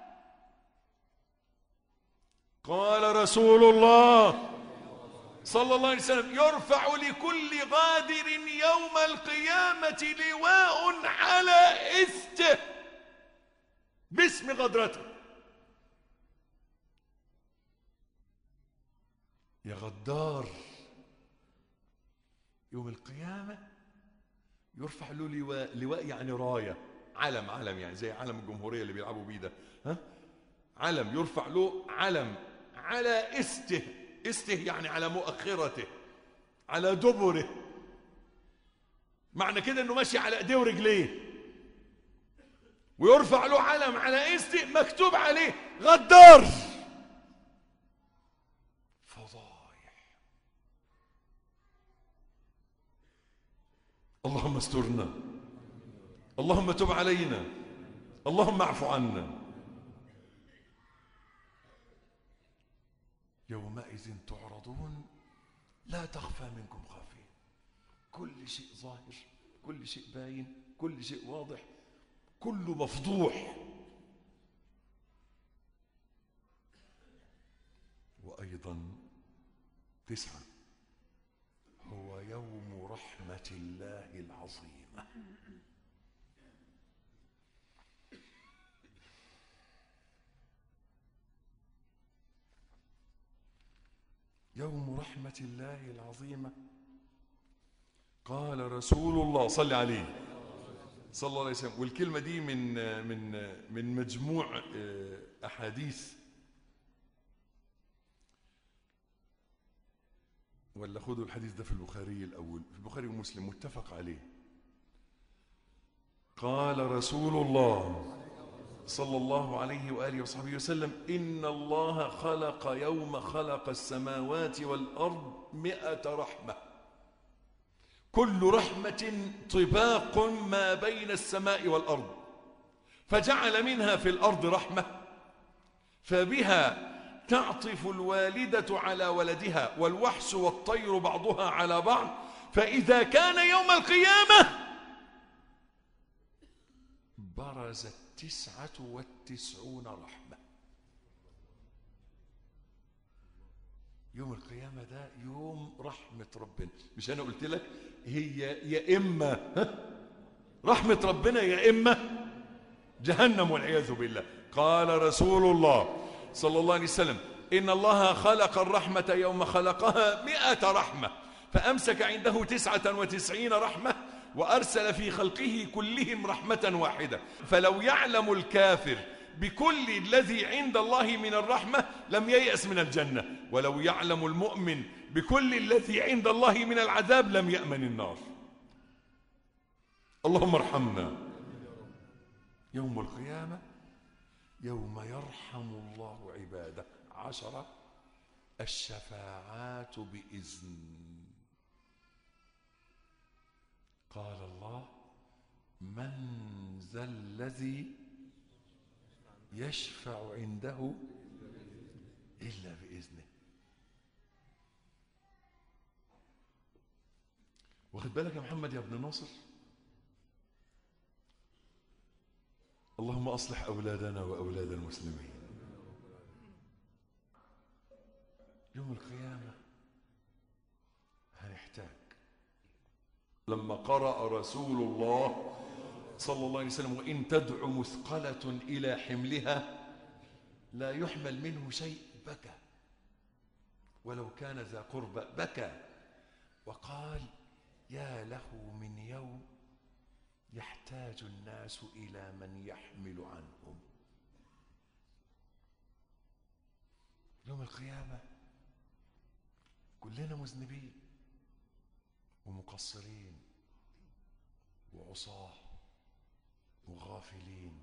قال رسول الله صلى الله عليه وسلم: يرفع لكل غادر يوم القيامة لواء على إسته باسم غدرته. يا غدار، يوم القيامة يرفع له لواء. لواء يعني راية، علم، علم يعني زي علم الجمهورية اللي بيلعبوا بيه ده، ها؟ علم، يرفع له علم على استه. استه يعني على مؤخرته، على دبره. معنى كده انه ماشي على ايديه ورجليه. ويرفع له علم على اسمه مكتوب عليه غدار. فضايح. اللهم استرنا، اللهم تب علينا، اللهم اعف عنا. يومئذ تعرضون لا تخفى منكم خافية. كل شيء ظاهر، كل شيء باين، كل شيء واضح، كله مفضوح. وأيضا تسعة، هو يوم رحمة الله العظيمة. يوم رحمة الله العظيمة. قال رسول الله صلى عليه صلى الله عليه وسلم، والكلمة دي من من من مجموع أحاديث، ولا خذوا الحديث ده في البخاري الأول، في البخاري ومسلم متفق عليه. قال رسول الله صلى الله عليه وآله وصحبه وسلم: إن الله خلق يوم خلق السماوات والأرض مئة رحمة، كل رحمة طباق ما بين السماء والأرض، فجعل منها في الأرض رحمة، فبها تعطف الوالدة على ولدها والوحش والطير بعضها على بعض، فإذا كان يوم القيامة برزت تسعة والتسعون رحمة. يوم القيامة ده يوم رحمة ربنا. مش أنا قلت لك هي يا إما رحمة ربنا يا إما جهنم والعياذ بالله. قال رسول الله صلى الله عليه وسلم: إن الله خلق الرحمة يوم خلقها مئة رحمة، فأمسك عنده تسعة وتسعين رحمة، وأرسل في خلقه كلهم رحمة واحدة. فلو يعلم الكافر بكل الذي عند الله من الرحمة لم ييأس من الجنة، ولو يعلم المؤمن بكل الذي عند الله من العذاب لم يأمن النار. اللهم ارحمنا. يوم القيامة يوم يرحم الله عباده. عشرة، الشفاعات بإذن. قال الله: من ذا الذي يشفع عنده إلا بإذنه. واخد بالك يا محمد يا ابن ناصر؟ اللهم أصلح أولادنا وأولاد المسلمين. يوم القيامة هنحتاج. لما قرأ رسول الله صلى الله عليه وسلم: وإن تدع مثقلة إلى حملها لا يحمل منه شيء، بكى، ولو كان ذا قربى بكى، وقال: يا له من يوم يحتاج الناس إلى من يحمل عنهم. يوم القيامة كلنا مذنبين ومقصرين وعصاه وغافلين.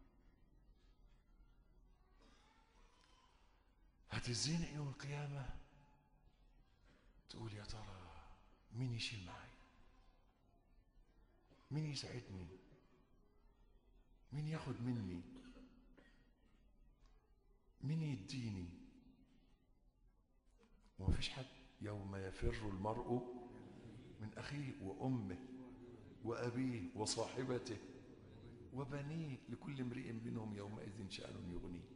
هتزينق يوم القيامة تقول: يا ترى مين يشيل معايا؟ مين يساعدني؟ مين ياخد مني؟ مين يديني؟ ومفيش حد. يوم يفر المرء من أخيه وأمه وأبيه وصاحبته وبنيه لكل امرئ منهم يومئذ شأن يغنيه.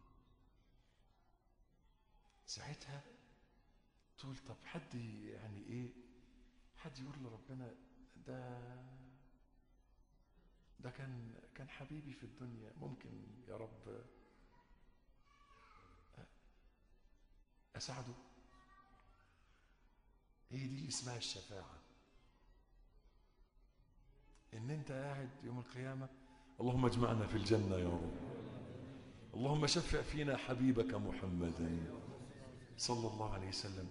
ساعتها تقول: طب حد يعني ايه، حد يقول لربنا ده ده كان كان حبيبي في الدنيا، ممكن يا رب أساعده؟ هي دي اللي اسمها الشفاعة. إن أنت قاعد يوم القيامة: اللهم اجمعنا في الجنة يا رب، اللهم شفع فينا حبيبك محمدا صلى الله عليه وسلم.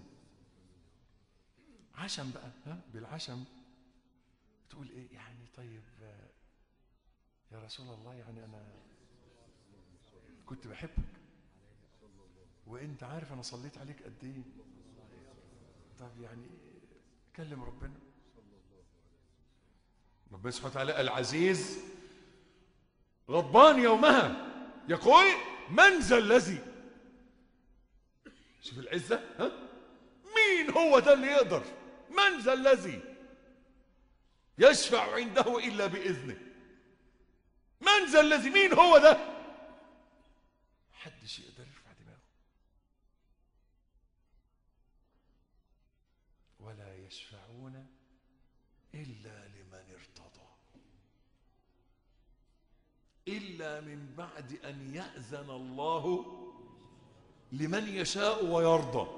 عشم بقى، ها بالعشم تقول إيه يعني؟ طيب يا رسول الله يعني أنا كنت بحبك وانت عارف انا صليت عليك قد ايه. طب يعني كلم ربنا. ربنا سبحانه وتعالى العزيز غضبان يومها يقول من ذا الذي، شوف العزة، ها؟ مين هو ده اللي يقدر؟ من ذا الذي يشفع عنده إلا بإذنه؟ من ذا الذي، مين هو ده؟ محدش يقدر يرفع دماغه. ولا يشفعون إلا لمن ارتضى، إلا من بعد أن يأذن الله لمن يشاء ويرضى.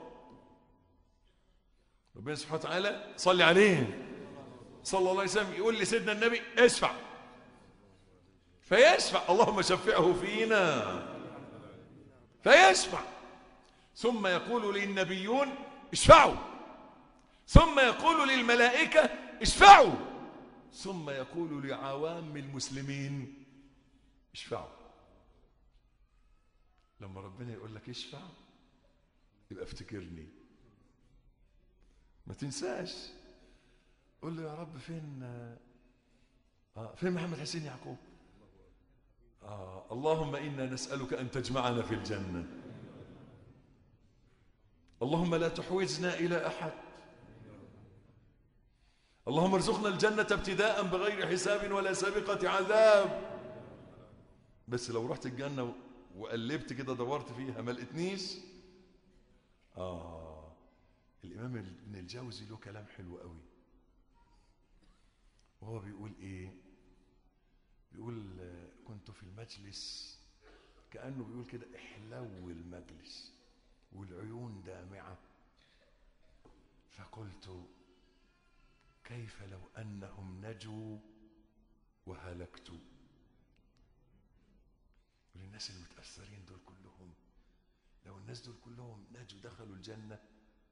ربنا سبحانه وتعالى صلي عليه صلى الله عليه وسلم يقول لسيدنا النبي اشفع، فيشفع. اللهم شفعه فينا فيشفع. ثم يقول للنبيون اشفعوا، ثم يقول للملائكة اشفعوا، ثم يقول لعوام المسلمين اشفعوا. لما ربنا يقول لك اشفع يبقى افتكرني، ما تنساش. قول له يا رب فين آه فين محمد حسين يعقوب؟ آه اللهم إنا نسألك أن تجمعنا في الجنة. اللهم لا تحوجنا إلى أحد. اللهم ارزقنا الجنة ابتداء بغير حساب ولا سابقة عذاب. بس لو رحت الجنة وقلبت كده دورت فيها ما لقيتنيش، آه الإمام ابن الجوزي له كلام حلو قوي، وهو بيقول إيه؟ بيقول كنت في المجلس، كأنه بيقول كده احلو المجلس والعيون دامعة، فقلت كيف لو أنهم نجوا وهلكتوا؟ وللناس المتأثرين دول كلهم، لو الناس دول كلهم نجوا دخلوا الجنة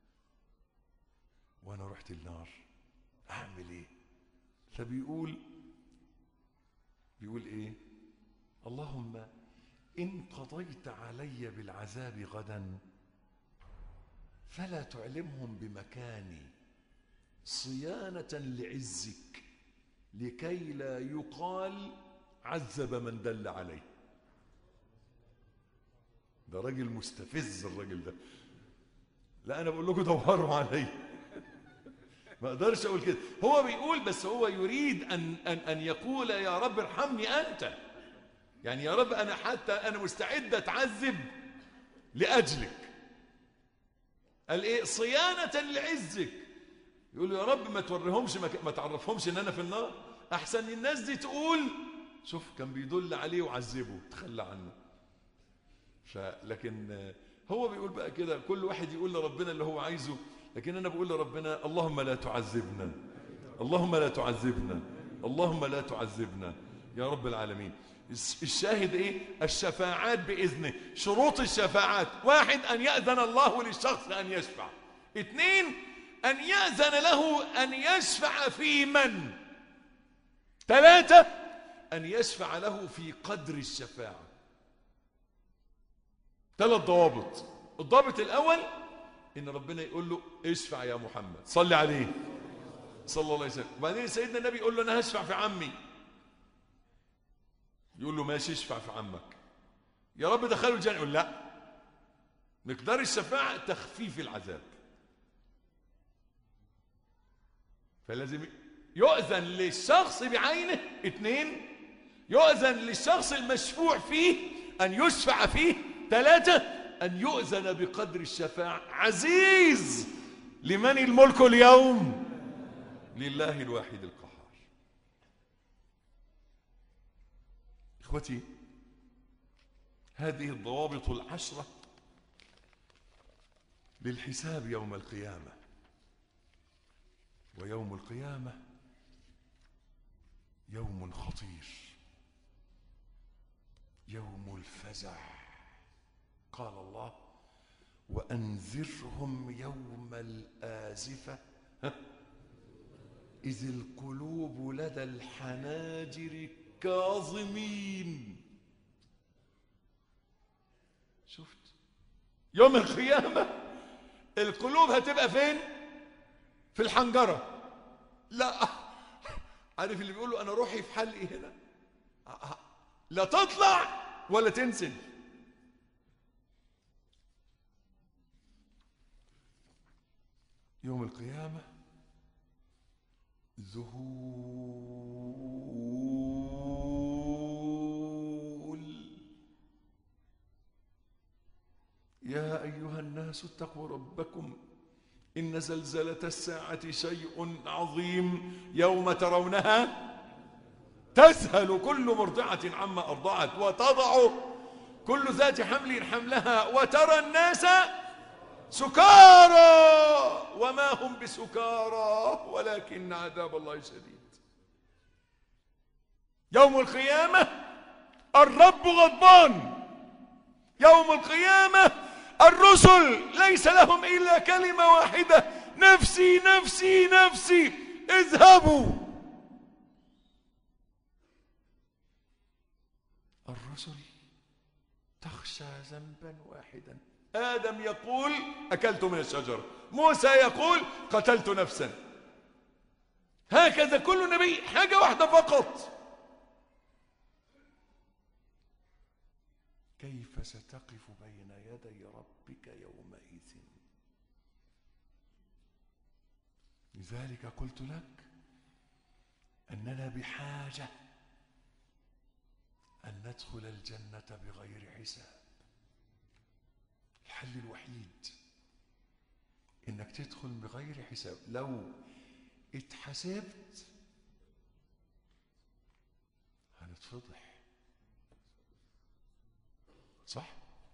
وأنا رحت النار أعمل إيه؟ فبيقول بيقول إيه؟ اللهم إن قضيت علي بالعذاب غدا فلا تعلمهم بمكاني صيانة لعزك لكي لا يقال عذب من دل عليه. ده راجل مستفز الراجل ده. لا أنا بقول لكم دوروا عليه. ما أقدرش أقول كده. هو بيقول بس هو يريد أن, أن, أن يقول يا رب ارحمني أنت، يعني يا رب أنا حتى أنا مستعد أتعذب لأجلك. قال إيه؟ صيانة لعزك. يقول يا رب ما توريهمش ما تعرفهمش إن أنا في النار، أحسن الناس دي تقول شوف كان بيدل عليه وعذبه تخلى عنه. فلكن هو بيقول بقى كده كل واحد يقول لربنا اللي هو عايزه، لكن أنا بقول لربنا اللهم لا تعذبنا، اللهم لا تعذبنا، اللهم لا تعذبنا يا رب العالمين. الشاهد ايه؟ الشفاعات بإذنه. شروط الشفاعات: واحد أن يأذن الله للشخص أن يشفع. اثنين أن يأذن له أن يشفع في من. ثلاثة أن يشفع له في قدر الشفاعة. ثلاث ضوابط. الضابط الأول إن ربنا يقول له اشفع يا محمد صلي عليه صلى الله عليه وسلم. وبعدين سيدنا النبي يقول له أنا هشفع في عمي، يقول له ماشي اشفع في عمك. يا رب دخلوا الجنة، يقول لا، مقدار الشفاعة تخفيف العذاب. فلازم يؤذن للشخص بعينه. اثنين يؤذن للشخص المشفوع فيه أن يشفع فيه. ثلاثة أن يؤذن بقدر الشفاعة. عزيز لمن الملك اليوم؟ لله الواحد القهار. إخوتي، هذه الضوابط العشرة للحساب يوم القيامة. ويوم القيامة يوم خطير، يوم الفزع. قال الله وأنذرهم يوم الآزفة إذ القلوب لدى الحناجر كاظمين. شفت يوم القيامة القلوب هتبقى فين؟ في الحنجرة. لا، عارف اللي بيقولوا أنا روحي في حلقي هنا، لا تطلع ولا تنزل. يوم القيامة ذهول. يا أيها الناس اتقوا ربكم إن زلزلة الساعة شيء عظيم يوم ترونها تذهل كل مرضعة عما أرضعت وتضع كل ذات حمل حملها وترى الناس سكارى وما هم بسكارى ولكن عذاب الله شديد. يوم القيامة الرب غضبان. يوم القيامة الرسل ليس لهم إلا كلمة واحدة: نفسي نفسي نفسي، اذهبوا. الرسل تخشى ذنبا واحدا. آدم يقول أكلت من الشجرة، موسى يقول قتلت نفسا. هكذا كل نبي حاجة واحدة فقط: كيف ستقف بين يدي ربك يومئذ. لذلك قلت لك أننا بحاجة أن ندخل الجنة بغير حساب. الحل الوحيد إنك تدخل بغير حساب. لو اتحسبت هنتفضح، صح؟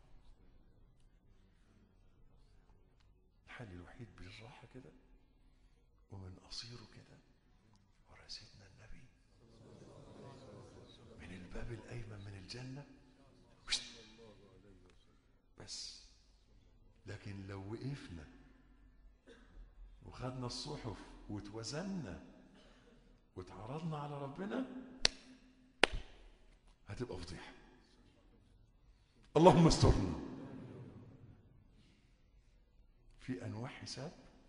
الحل الوحيد بالراحة كده ومن قصيره كده ورا سيدنا النبي من الباب الأيمن من الجنة بس. لكن لو وقفنا وخدنا الصحف وتوزنا وتعرضنا على ربنا هتبقى فضيحة. اللهم استرنا. في أنواع حساب: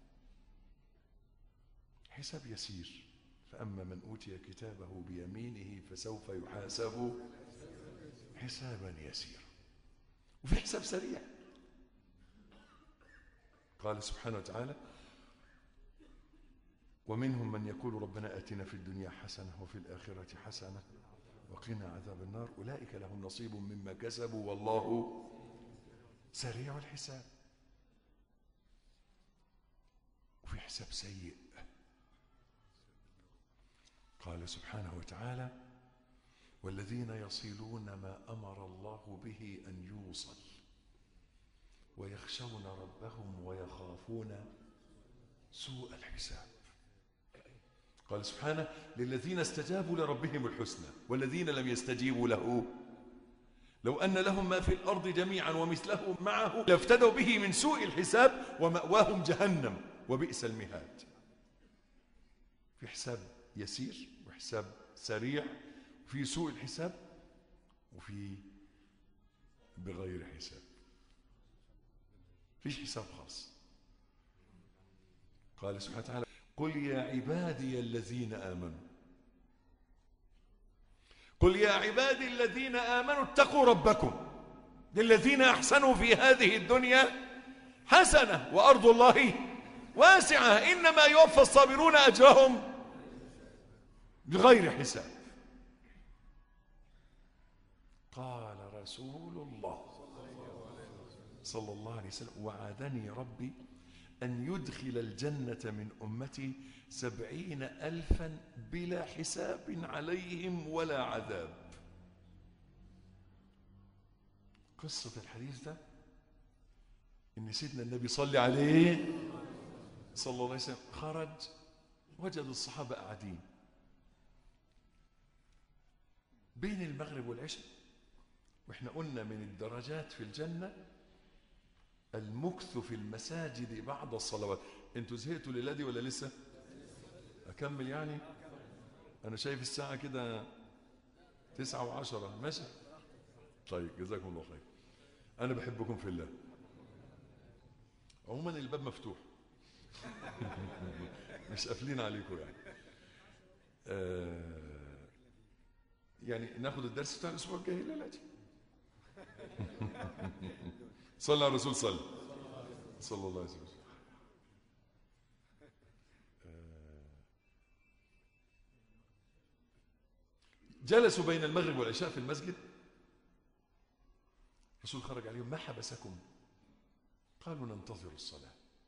حساب يسير، فأما من أوتي كتابه بيمينه فسوف يحاسب حسابا يسيرا. وفي حساب سريع. قال سبحانه وتعالى: ومنهم من يقول ربنا آتنا في الدنيا حسنة وفي الآخرة حسنة وقنا عذاب النار أولئك لهم نصيب مما كسبوا والله سريع الحساب. وفي حساب سيء. قال سبحانه وتعالى: والذين يصلون ما أمر الله به أن يوصل ويخشون ربهم ويخافون سوء الحساب. قال سبحانه: للذين استجابوا لربهم الحسنى والذين لم يستجيبوا له لو أن لهم ما في الأرض جميعا ومثله معه لافتدوا به من سوء الحساب ومأواهم جهنم وبئس المهاد. في حساب يسير وحساب سريع، وفي سوء الحساب، وفي بغير حساب. فيش حساب خاص. قال سبحانه وتعالى: قل يا عبادي الذين آمنوا قل يا عبادي الذين آمنوا اتقوا ربكم للذين أحسنوا في هذه الدنيا حسنة وأرض الله واسعة إنما يوفى الصابرون أجرهم بغير حساب. قال رسول الله صلى الله عليه وسلم: وعدني ربي أن يدخل الجنة من أمتي سبعين ألفا بلا حساب عليهم ولا عذاب. قصة الحديث ده إن سيدنا النبي صلى عليه صلى الله عليه وسلم خرج وجد الصحابة قاعدين بين المغرب والعشاء. وإحنا قلنا من الدرجات في الجنة المكث في المساجد بعد الصلوات. انتوا زهقتوا الليلة دي ولا لسه؟ أكمل يعني؟ أنا شايف الساعة كده تسعة وعشرة ماشي. طيب جزاكم الله خير. أنا بحبكم في الله. عموما الباب مفتوح مش قافلين عليكم يعني. آه يعني ناخد الدرس بتاع الأسبوع الجاي. لا لا صلى على الرسول. صلى صلى الله عليه وسلم. جلسوا بين المغرب والعشاء في المسجد. الرسول خرج عليهم: ما حبسكم؟ قالوا: ننتظر الصلاة.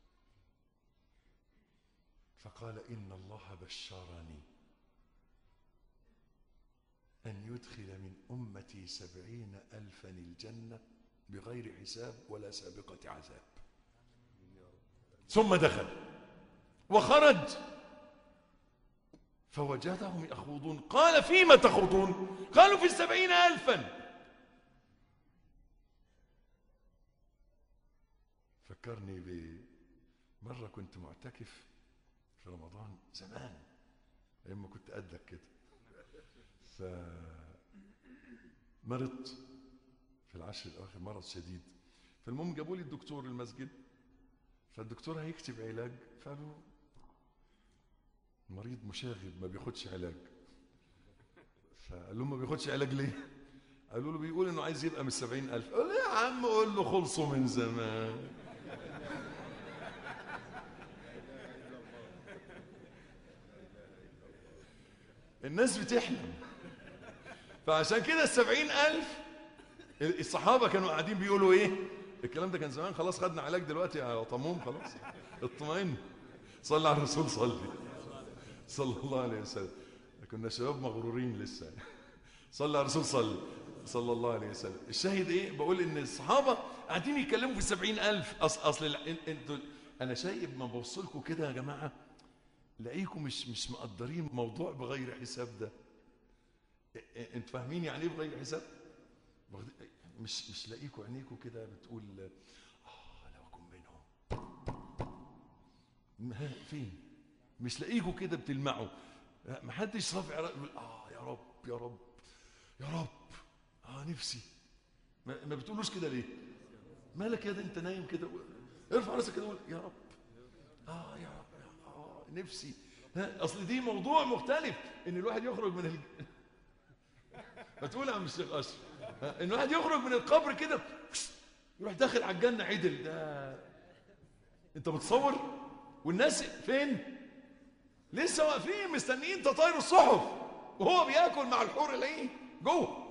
فقال: إن الله بشرني أن يدخل من أمتي سبعين ألفا الجنة بغير حساب ولا سابقة عذاب. ثم دخل وخرج فوجدهم يخوضون. قال: فيما تخوضون؟ قالوا: في السبعين ألفا. فكرني بمرة كنت معتكف في رمضان زمان أيام ما كنت قدك كده، فمرضت في العشر الأواخر مرض شديد. فالمهم جابوا لي الدكتور المسجد، فالدكتور هيكتب علاج، فقالوا المريض مشاغب ما بياخدش علاج. فقال لهم: ما بياخدش علاج ليه؟ قالوا له: بيقول انه عايز يبقى من السبعين ألف. قال له: يا عم قول له خلصوا من زمان. الناس بتحلم. فعشان كده السبعين ألف الصحابة كانوا قاعدين بيقولوا ايه؟ الكلام ده كان زمان، خلاص خدنا علاج دلوقتي يا طموم، خلاص اطمئن. صلى على الرسول. صلي صلى الله عليه وسلم. كنا شباب مغرورين لسه. صلى على الرسول. صلي صلى الله عليه وسلم. الشاهد ايه؟ بقول ان الصحابة قاعدين يتكلموا في السبعين ألف. أصل, أصل انتوا انا شايب ما بوصلكم كده يا جماعة، لاقيكم مش مش مقدرين موضوع بغير حساب ده. انتوا فاهمين يعني ايه بغير حساب؟ مش مش لاقيكم عينيكم كده بتقول اه لو اكون منهم. فين؟ مش لاقيكم كده بتلمعوا. ما حدش رافع يقول اه يا رب يا رب يا رب اه نفسي. ما, ما بتقولوش كده ليه؟ مالك يا ده انت نايم كده؟ ارفع راسك كده وقول يا رب اه يا رب اه نفسي. اصل دي موضوع مختلف، ان الواحد يخرج من ال... ما تقول يا عم الشيخ اشرف، ان الواحد يخرج من القبر كده يروح داخل على الجنه عدل. ده انت بتصور؟ والناس فين؟ لسه واقفين مستنيين تطاير الصحف وهو بياكل مع الحور العين جوه.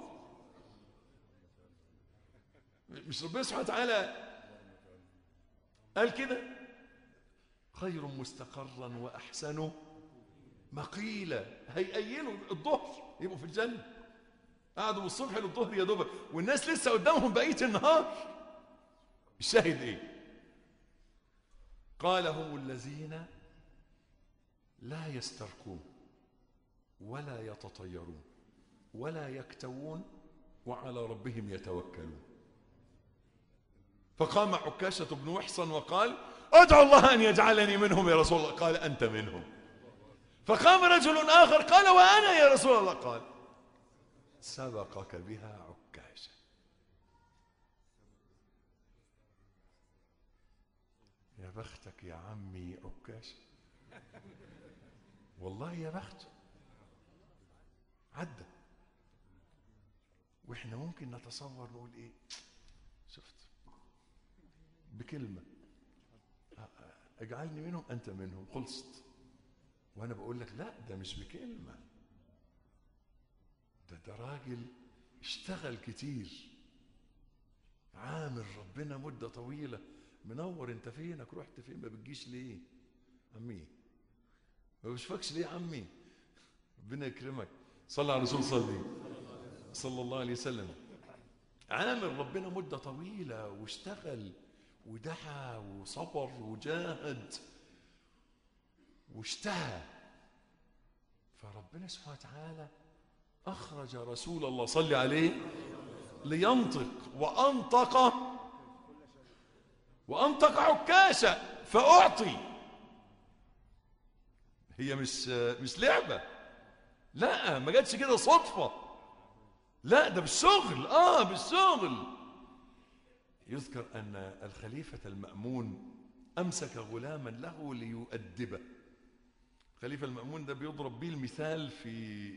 مش ربنا سبحانه وتعالى قال كده؟ خير مستقرا واحسن مقيلا. هيقيلوا الظهر يبقوا في الجنه، قعدوا من الصبح للظهر يا دوبك، والناس لسه قدامهم بقيه النهار. الشاهد ايه؟ قال: هم الذين لا يسترقون ولا يتطيرون ولا يكتوون وعلى ربهم يتوكلون. فقام عكاشة بن محصن وقال: ادعو الله أن يجعلني منهم يا رسول الله. قال: أنت منهم. فقام رجل آخر قال: وأنا يا رسول الله. قال: سبقك بها عكاشة. يا بختك يا عمي عكاشة، والله يا بخت. عدى. واحنا ممكن نتصور نقول ايه؟ شفت بكلمة اجعلني منهم انت منهم، خلصت. وانا بقول لك لا، ده مش بكلمة، ده ده راجل اشتغل كتير، عامل ربنا مدة طويلة، منور. انت فينك؟ رحت فين؟ ما بتجيش ليه عمي؟ ما بشوفكش ليه عمي؟ ربنا يكرمك. صلى على الرسول. صلي صلى الله عليه وسلم. عامل ربنا مدة طويلة واشتغل ودعا وصبر وجاهد واشتهى، فربنا سبحانه وتعالى أخرج رسول الله صلى عليه لينطق، وأنطق وأنطق عكاشة فأعطي. هي مش مش لعبة، لا ما جاتش كده صدفة. لا ده بالشغل، اه بالشغل. يذكر ان الخليفة المأمون امسك غلاما له ليؤدبه. الخليفة المأمون ده بيضرب بيه المثال في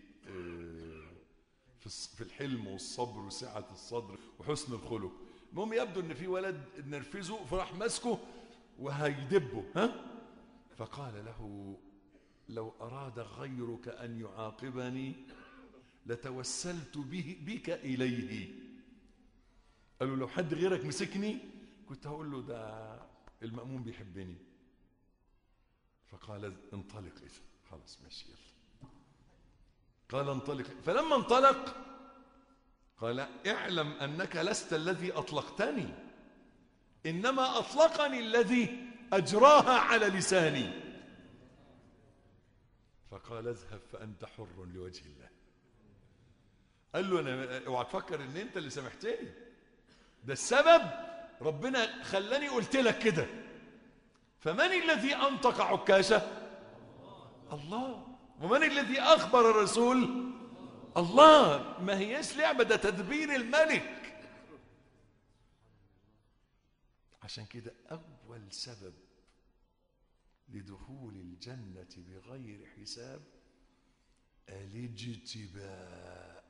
في الحلم والصبر وسعة الصدر وحسن الخلق. المهم يبدو ان في ولد نرفزه فراح ماسكه وهيدبه، ها؟ فقال له: لو اراد غيرك ان يعاقبني لتوسلت به بك اليه. قالوا لو حد غيرك مسكني كنت هقول له ده المأمون بيحبني. فقال: انطلق إذا، خلاص ماشي يلا. قال: انطلق. فلما انطلق قال: اعلم أنك لست الذي أطلقتني، إنما أطلقني الذي أجراها على لساني. فقال: اذهب فأنت حر لوجه الله. قال له: أنا اوعى تفكر إن أنت اللي سامحتني، ده السبب ربنا خلاني قلت لك كده. فمن الذي أنطق عكاشة؟ الله. ومن الذي أخبر الرسول؟ الله. ما هيش لعبة، ده تدبير الملك. عشان كده أول سبب لدخول الجنة بغير حساب الاجتباء،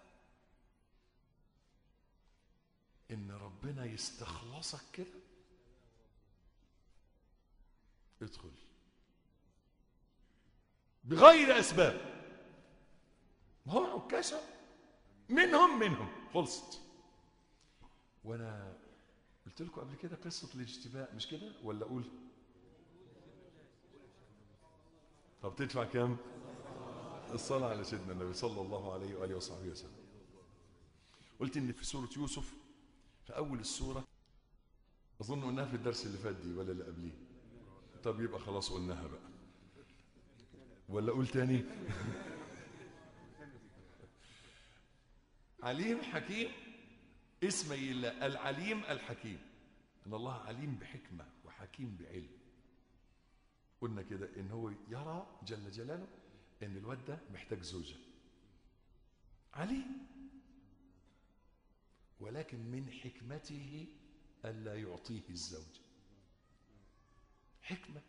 إن ربنا يستخلصك كده. ادخل بغير أسباب. هو عكاشة منهم منهم خلصت. وأنا قلت لكم قبل كده قصة الاجتباء مش كده ولا أقول؟ طب تدفع كام؟ الصلاة على سيدنا النبي صلى الله عليه وآله وصحبه وسلم. قلت إن في سورة يوسف في أول السورة، أظن قلناها في الدرس اللي فات دي ولا اللي قبليه؟ طب يبقى خلاص قلناها بقى ولا أقول تاني؟ عليم حكيم، اسمي الله العليم الحكيم، إن الله عليم بحكمة وحكيم بعلم. قلنا كده إن هو يرى جل جلاله إن الواد ده محتاج زوجة، عليم، ولكن من حكمته ألا يعطيه الزوج. حكمة.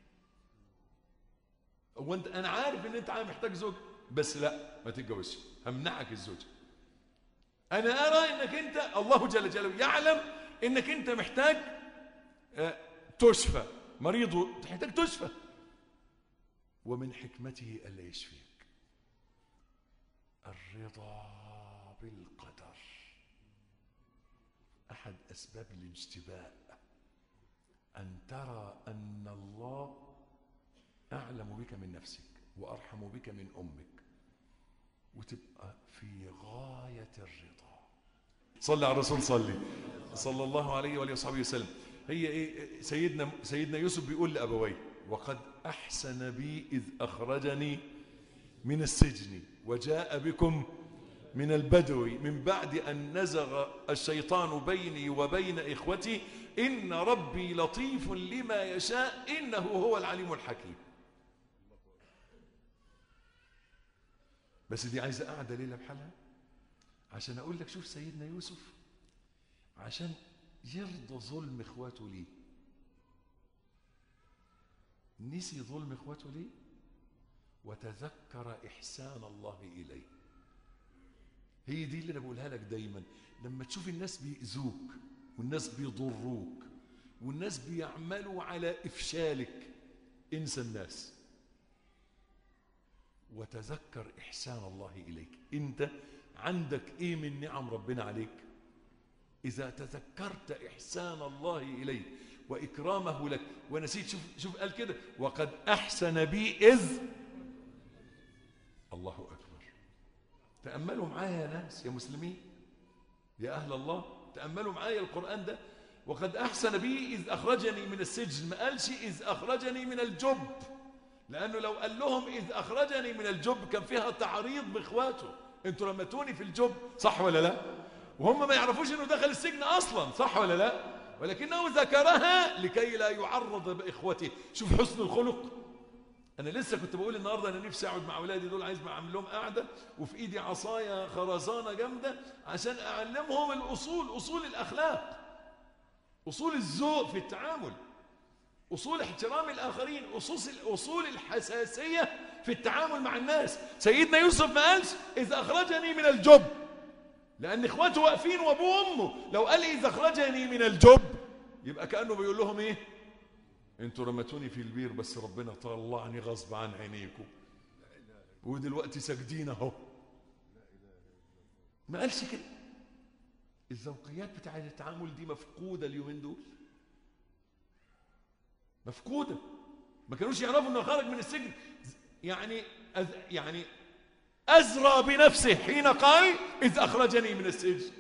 وانت انا عارف ان انت محتاج زوج، بس لا ما تتجوزش، همنعك الزوج. انا ارى انك انت، الله جل جلاله يعلم انك انت محتاج تشفى، مريض تحتاج تشفى، ومن حكمته الا يشفيك. الرضا بالقدر احد اسباب الاجتباء، أن ترى أن الله أعلم بك من نفسك وأرحم بك من أمك، وتبقى في غاية الرضا. صلى على الرسول، صلي صلى الله عليه وآله وصحبه وسلم. هي إيه؟ سيدنا سيدنا يوسف بيقول لأبويه: وقد أحسن بي إذ أخرجني من السجن وجاء بكم من البدو من بعد أن نزغ الشيطان بيني وبين إخوتي إن ربي لطيف لما يشاء إنه هو العليم الحكيم. بس دي عايزة قاعدة ليلة بحالها عشان أقول لك شوف سيدنا يوسف عشان يرضى ظلم إخواته ليه، نسي ظلم إخواته ليه وتذكر إحسان الله إليه. هي دي اللي أنا بقولها لك دايما، لما تشوف الناس بيأذوك والناس بيضروك والناس بيعملوا على إفشالك، انسى الناس وتذكر إحسان الله إليك. أنت عندك إيه من نعم ربنا عليك؟ إذا تذكرت إحسان الله إليك وإكرامه لك ونسيت، شوف شوف قال كده: وقد أحسن بي إذ. الله أكبر. تأملوا معايا يا ناس، يا مسلمين، يا أهل الله، تأملوا معايا القرآن ده. وقد أحسن بي إذ أخرجني من السجن، ما قالش إذ أخرجني من الجب، لأنه لو قال لهم إذ أخرجني من الجب كان فيها تعريض بإخواته، أنتوا رمتوني في الجب، صح ولا لا؟ وهم ما يعرفوش أنه دخل السجن أصلا، صح ولا لا؟ ولكنه ذكرها لكي لا يعرض بإخوته. شوف حسن الخلق، انا لسه كنت بقول النهارده انا نفسي اقعد مع اولادي دول، عايز اعمل لهم قعده وفي ايدي عصايه خرزانه جامده عشان اعلمهم الاصول، اصول الاخلاق، اصول الذوق في التعامل، اصول احترام الاخرين، اصول اصول الحساسيه في التعامل مع الناس. سيدنا يوسف ما قالش اذا اخرجني من الجب، لان اخواته واقفين وابوه وامه. لو قال اذا اخرجني من الجب يبقى كانه بيقول لهم ايه؟ انتوا رمتوني في البير بس ربنا طلعني غصب عن عينيكم ودلوقتي ساجدين اهو. ما قالش كده. الذوقيات بتاعه التعامل دي مفقوده اليومين دول، مفقوده. ما كانوش يعرفوا انه خرج من السجن، يعني أز يعني ازرى بنفسه حين قال اذ اخرجني من السجن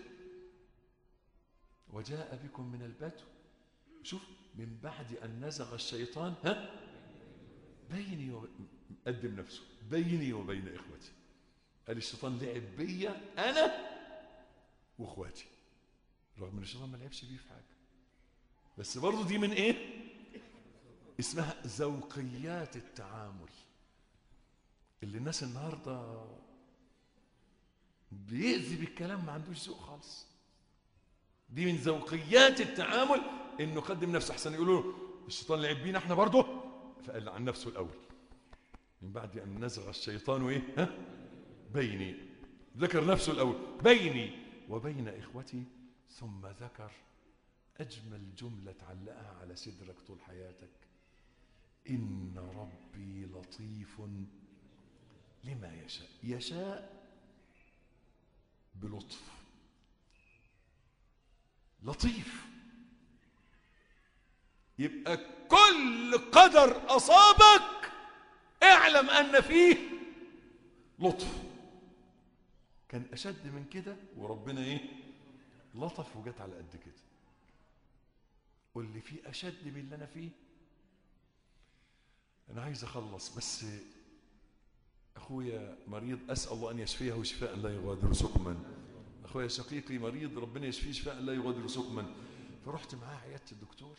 وجاء بكم من البدو. شوف، من بعد ان نزغ الشيطان ها بيني وقدم نفسه بيني وبين اخوتي. قال الشيطان لعب بيا انا واخواتي، رغم ان الشيطان ما لعبش بيه في حاجه، بس برضه دي من ايه؟ اسمها ذوقيات التعامل اللي الناس النهارده بيأذي بالكلام، ما عندوش ذوق خالص. دي من ذوقيات التعامل، انه قدم نفسه احسن. يقولوا له الشيطان لعب بينا احنا برضه، فقال عن نفسه الاول. من بعد ان نزغ الشيطان وايه ها بيني، ذكر نفسه الاول، بيني وبين اخوتي، ثم ذكر اجمل جمله تعلقها على صدرك طول حياتك: ان ربي لطيف لما يشاء. يشاء بلطف، لطيف. يبقى كل قدر أصابك اعلم أن فيه لطف. كان أشد من كده وربنا إيه؟ لطف وجت على قد كده. قل لي في أشد من اللي أنا فيه؟ أنا عايز أخلص، بس أخويا مريض أسأل الله أن يشفيه شفاء لا يغادر سقما. أخويا شقيقي مريض ربنا يشفيه شفاء لا يغادر سقما. فرحت معاه عيادة الدكتور.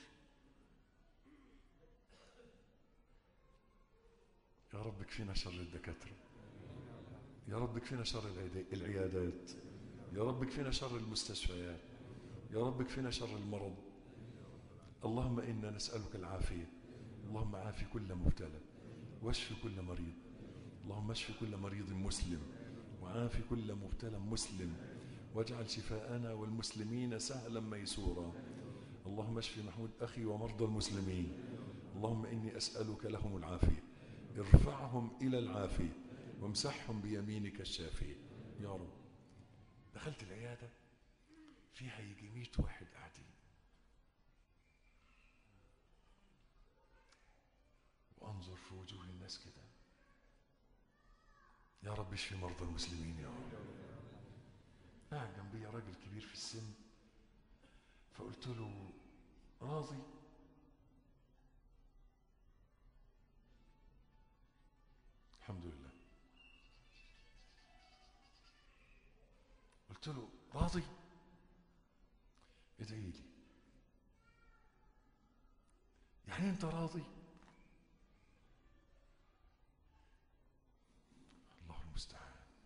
يا رب كفينا شر الدكاترة، يا رب كفينا شر العيادات، يا رب كفينا شر المستشفيات، يا رب كفينا شر المرض. اللهم إنا نسألك العافية. اللهم عافي كل مبتلى واشفي كل مريض. اللهم اشفي كل مريض مسلم وعافي كل مبتلى مسلم، واجعل شفاءنا والمسلمين سهلا ميسورا. اللهم اشفي محمود أخي ومرضى المسلمين. اللهم إني أسألك لهم العافية، ارفعهم إلى العافية وامسحهم بيمينك الشافية يا رب. دخلت العيادة فيها يجي مية واحد قاعدين، وأنظر في وجوه الناس كده، يا رب اشفي مرضى المسلمين يا رب. قاعد جنبي راجل كبير في السن، فقلت له راضي؟ الحمد لله. قلت له راضي؟ ادعي لي. يعني انت راضي؟ الله المستعان.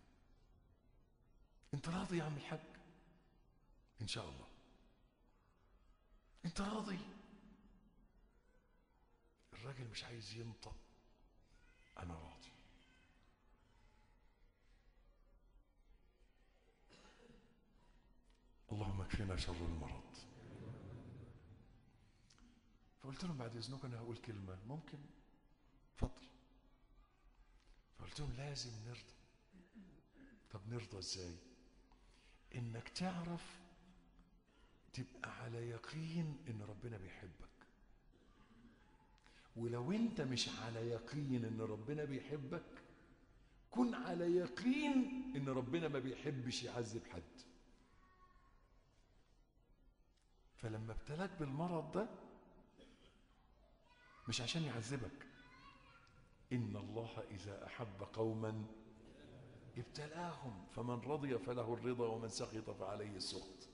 انت راضي يا عم الحاج؟ ان شاء الله. انت راضي؟ الراجل مش عايز ينطق. انا راضي. اللهم اكفنا شر المرض. فقلت لهم بعد اذنكم انا هقول كلمه ممكن؟ اتفضل. فقلت لهم لازم نرضى. طب نرضى ازاي؟ انك تعرف تبقى على يقين ان ربنا بيحبك. ولو انت مش على يقين ان ربنا بيحبك، كن على يقين ان ربنا ما بيحبش يعذب حد. فلما ابتلاك بالمرض ده مش عشان يعذبك. إن الله إذا أحب قوما ابتلاهم فمن رضي فله الرضا ومن سخط فعليه السخط.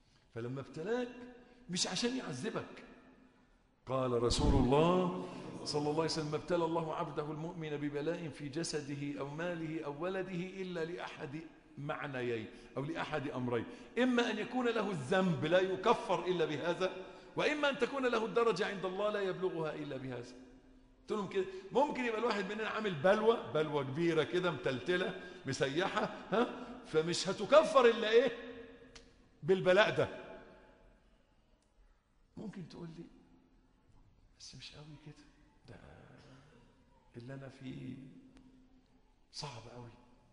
فلما ابتلاك مش عشان يعذبك. قال رسول الله صلى الله عليه وسلم: ما ابتلى الله عبده المؤمن ببلاء في جسده أو ماله أو ولده إلا لأحد معنيين أو لأحد أمرين، إما أن يكون له الذنب لا يكفر إلا بهذا، وإما أن تكون له الدرجة عند الله لا يبلغها إلا بهذا. قلت لهم كده ممكن يبقى الواحد مننا عامل بلوى بلوى كبيرة كده متلتلة مسيحة، ها، فمش هتكفر إلا إيه؟ بالبلاء ده. ممكن تقول لي بس مش قوي كده، ده اللي أنا فيه صعب قوي.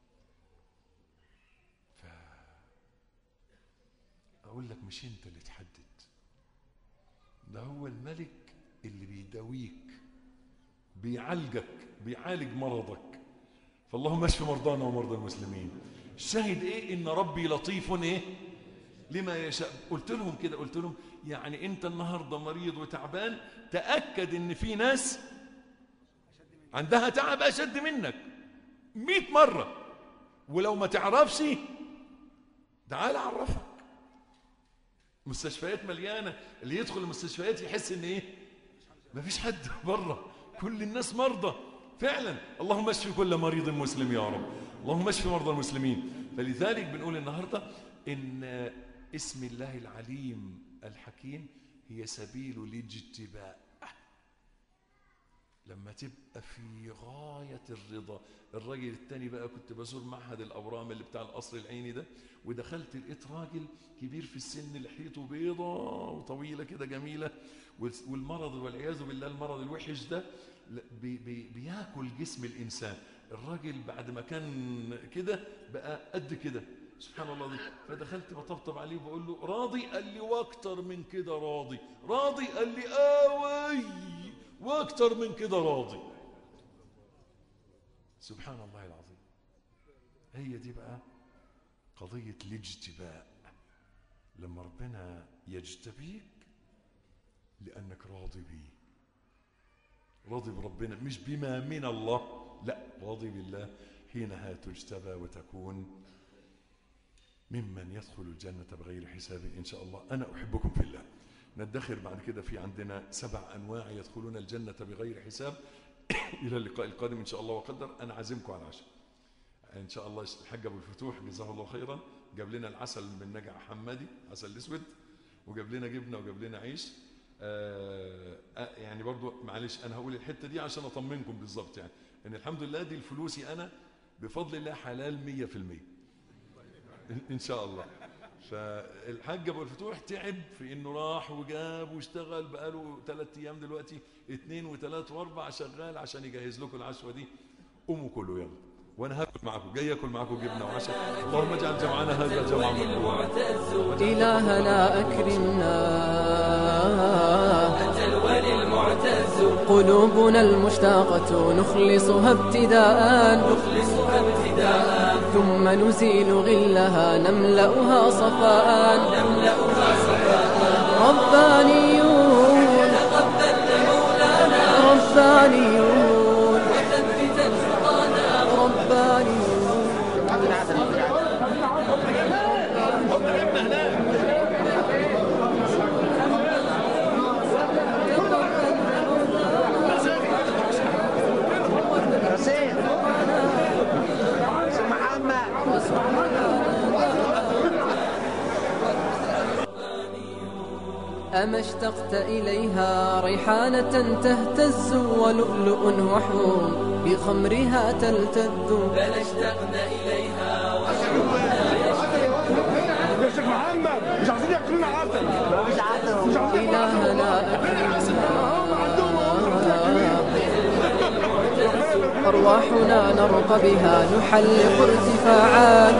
فأقول لك مش أنت اللي تحدد، ده هو الملك اللي بيداويك بيعالجك بيعالج مرضك. فاللهم اشف مرضانا ومرضى المسلمين. الشاهد ايه؟ ان ربي لطيف ايه لما يشاء. قلت لهم كده، قلت لهم يعني انت النهارده مريض وتعبان، تأكد ان في ناس عندها تعب اشد منك مئة مرة، ولو ما تعرفش تعال اعرفك. مستشفيات مليانة، اللي يدخل المستشفيات يحس ان ايه؟ مفيش حد بره، كل الناس مرضى فعلا. اللهم اشف كل مريض مسلم يا رب، اللهم اشف مرضى المسلمين. فلذلك بنقول النهارده ان اسم الله العليم الحكيم هي سبيل الاجتباء. لما تبقى في غاية الرضا. الراجل التاني بقى كنت بزور معهد الأورام اللي بتاع القصر العيني ده، ودخلت لقيت راجل كبير في السن، لحيته بيضة وطويلة كده جميلة، والمرض والعياذ بالله المرض الوحش ده بي بي بياكل جسم الإنسان. الراجل بعد ما كان كده بقى قد كده، سبحان الله دي. فدخلت بطبطب عليه وبقول له راضي؟ قال لي واكتر من كده راضي. راضي؟ قال لي آوي واكتر من كده راضي. سبحان الله العظيم. هي دي بقى قضية الاجتباء، لما ربنا يجتبيك لأنك راضي بيه، راضي بربنا، مش بما من الله، لا، راضي بالله، حينها تجتبى وتكون ممن يدخل الجنة بغير حساب إن شاء الله. أنا أحبكم في الله. ندخر بعد كده في عندنا سبع أنواع يدخلون الجنة بغير حساب. إلى اللقاء القادم إن شاء الله وقدر. أنا عازمكم على العشاء إن شاء الله. الحاج أبو الفتوح جزاه الله خيرا جاب لنا العسل من نجع حمادي، عسل الأسود، وجاب لنا جبنة وجاب لنا عيش. آه يعني برضو معلش أنا هقول الحتة دي عشان أطمنكم بالظبط، يعني إن الحمد لله دي الفلوسي أنا بفضل الله حلال مية في المية إن شاء الله. فالحاج ابو الفتوح تعب في انه راح وجاب واشتغل بقاله ثلاث ايام دلوقتي، اثنين وثلاث واربع شغال عشان يجهز لكم العشوه دي. قوموا كلوا يلا، وانا هاكل معاكم، جاي اكل معاكم جبنه وعشاء. اللهم اجعل جمعنا هذا جمعا مرحوما. إلهنا أكرمنا، أنت الولي المعتز، قلوبنا المشتاقة نخلصها ابتداء، نخلصها ابتداء ثم نزيل غلها نملأها صفاء، نملأها صفاء. ربانيون تقبل مولانا، ربانيون وثبت الخطانا، ربانيون. أما اشتقت إليها ريحانة تهتز، ولؤلؤ وحور بخمرها تلتذ، بل اشتقنا إليها وشوقنا يا شيخ محمد. مش عايزين ياكلونا عسل، مش عايزين. إلهنا أكرمنا، أرواحنا نرقى بها نحلق ارتفاعا،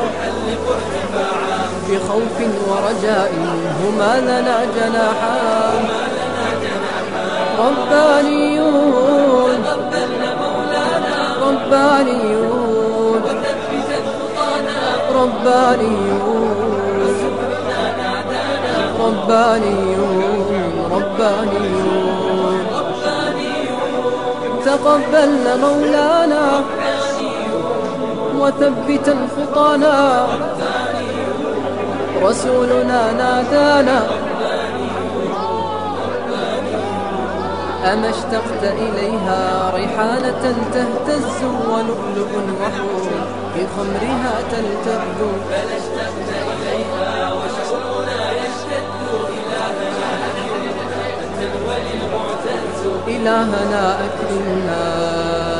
بخوف ورجاء هما لنا جناحان. ربانيون ربانيون ربانيون ربانيون ربانيون. تقبلنا مولانا وثبتا خطانا، رسولنا نادانا أما اشتقت إليها ريحانة تهتز ولؤلؤ وحور في خمرها تلتذ بل اشتقت إليها وشوقنا يشتد إلهنا أكرمنا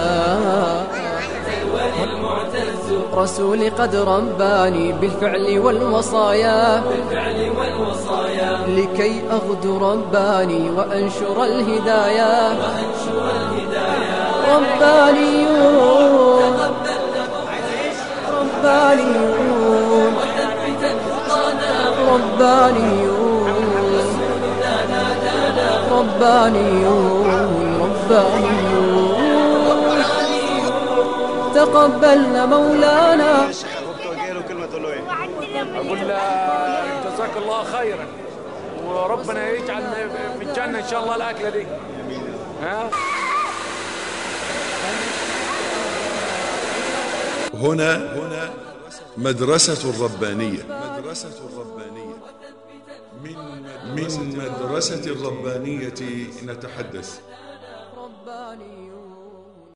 رسولي قد رباني بالفعل والوصايا لكي أغدو رباني وأنشر الهدايا ربانيون ربانيون ربانيون ربانيون ربانيون تقبلنا مولانا. أقول جزاك الله خيرا وربنا يجعل في الجنة إن شاء الله الأكلة دي. ها هنا هنا مدرسة الربانية، مدرسة الربانية من من مدرسة الربانية نتحدث.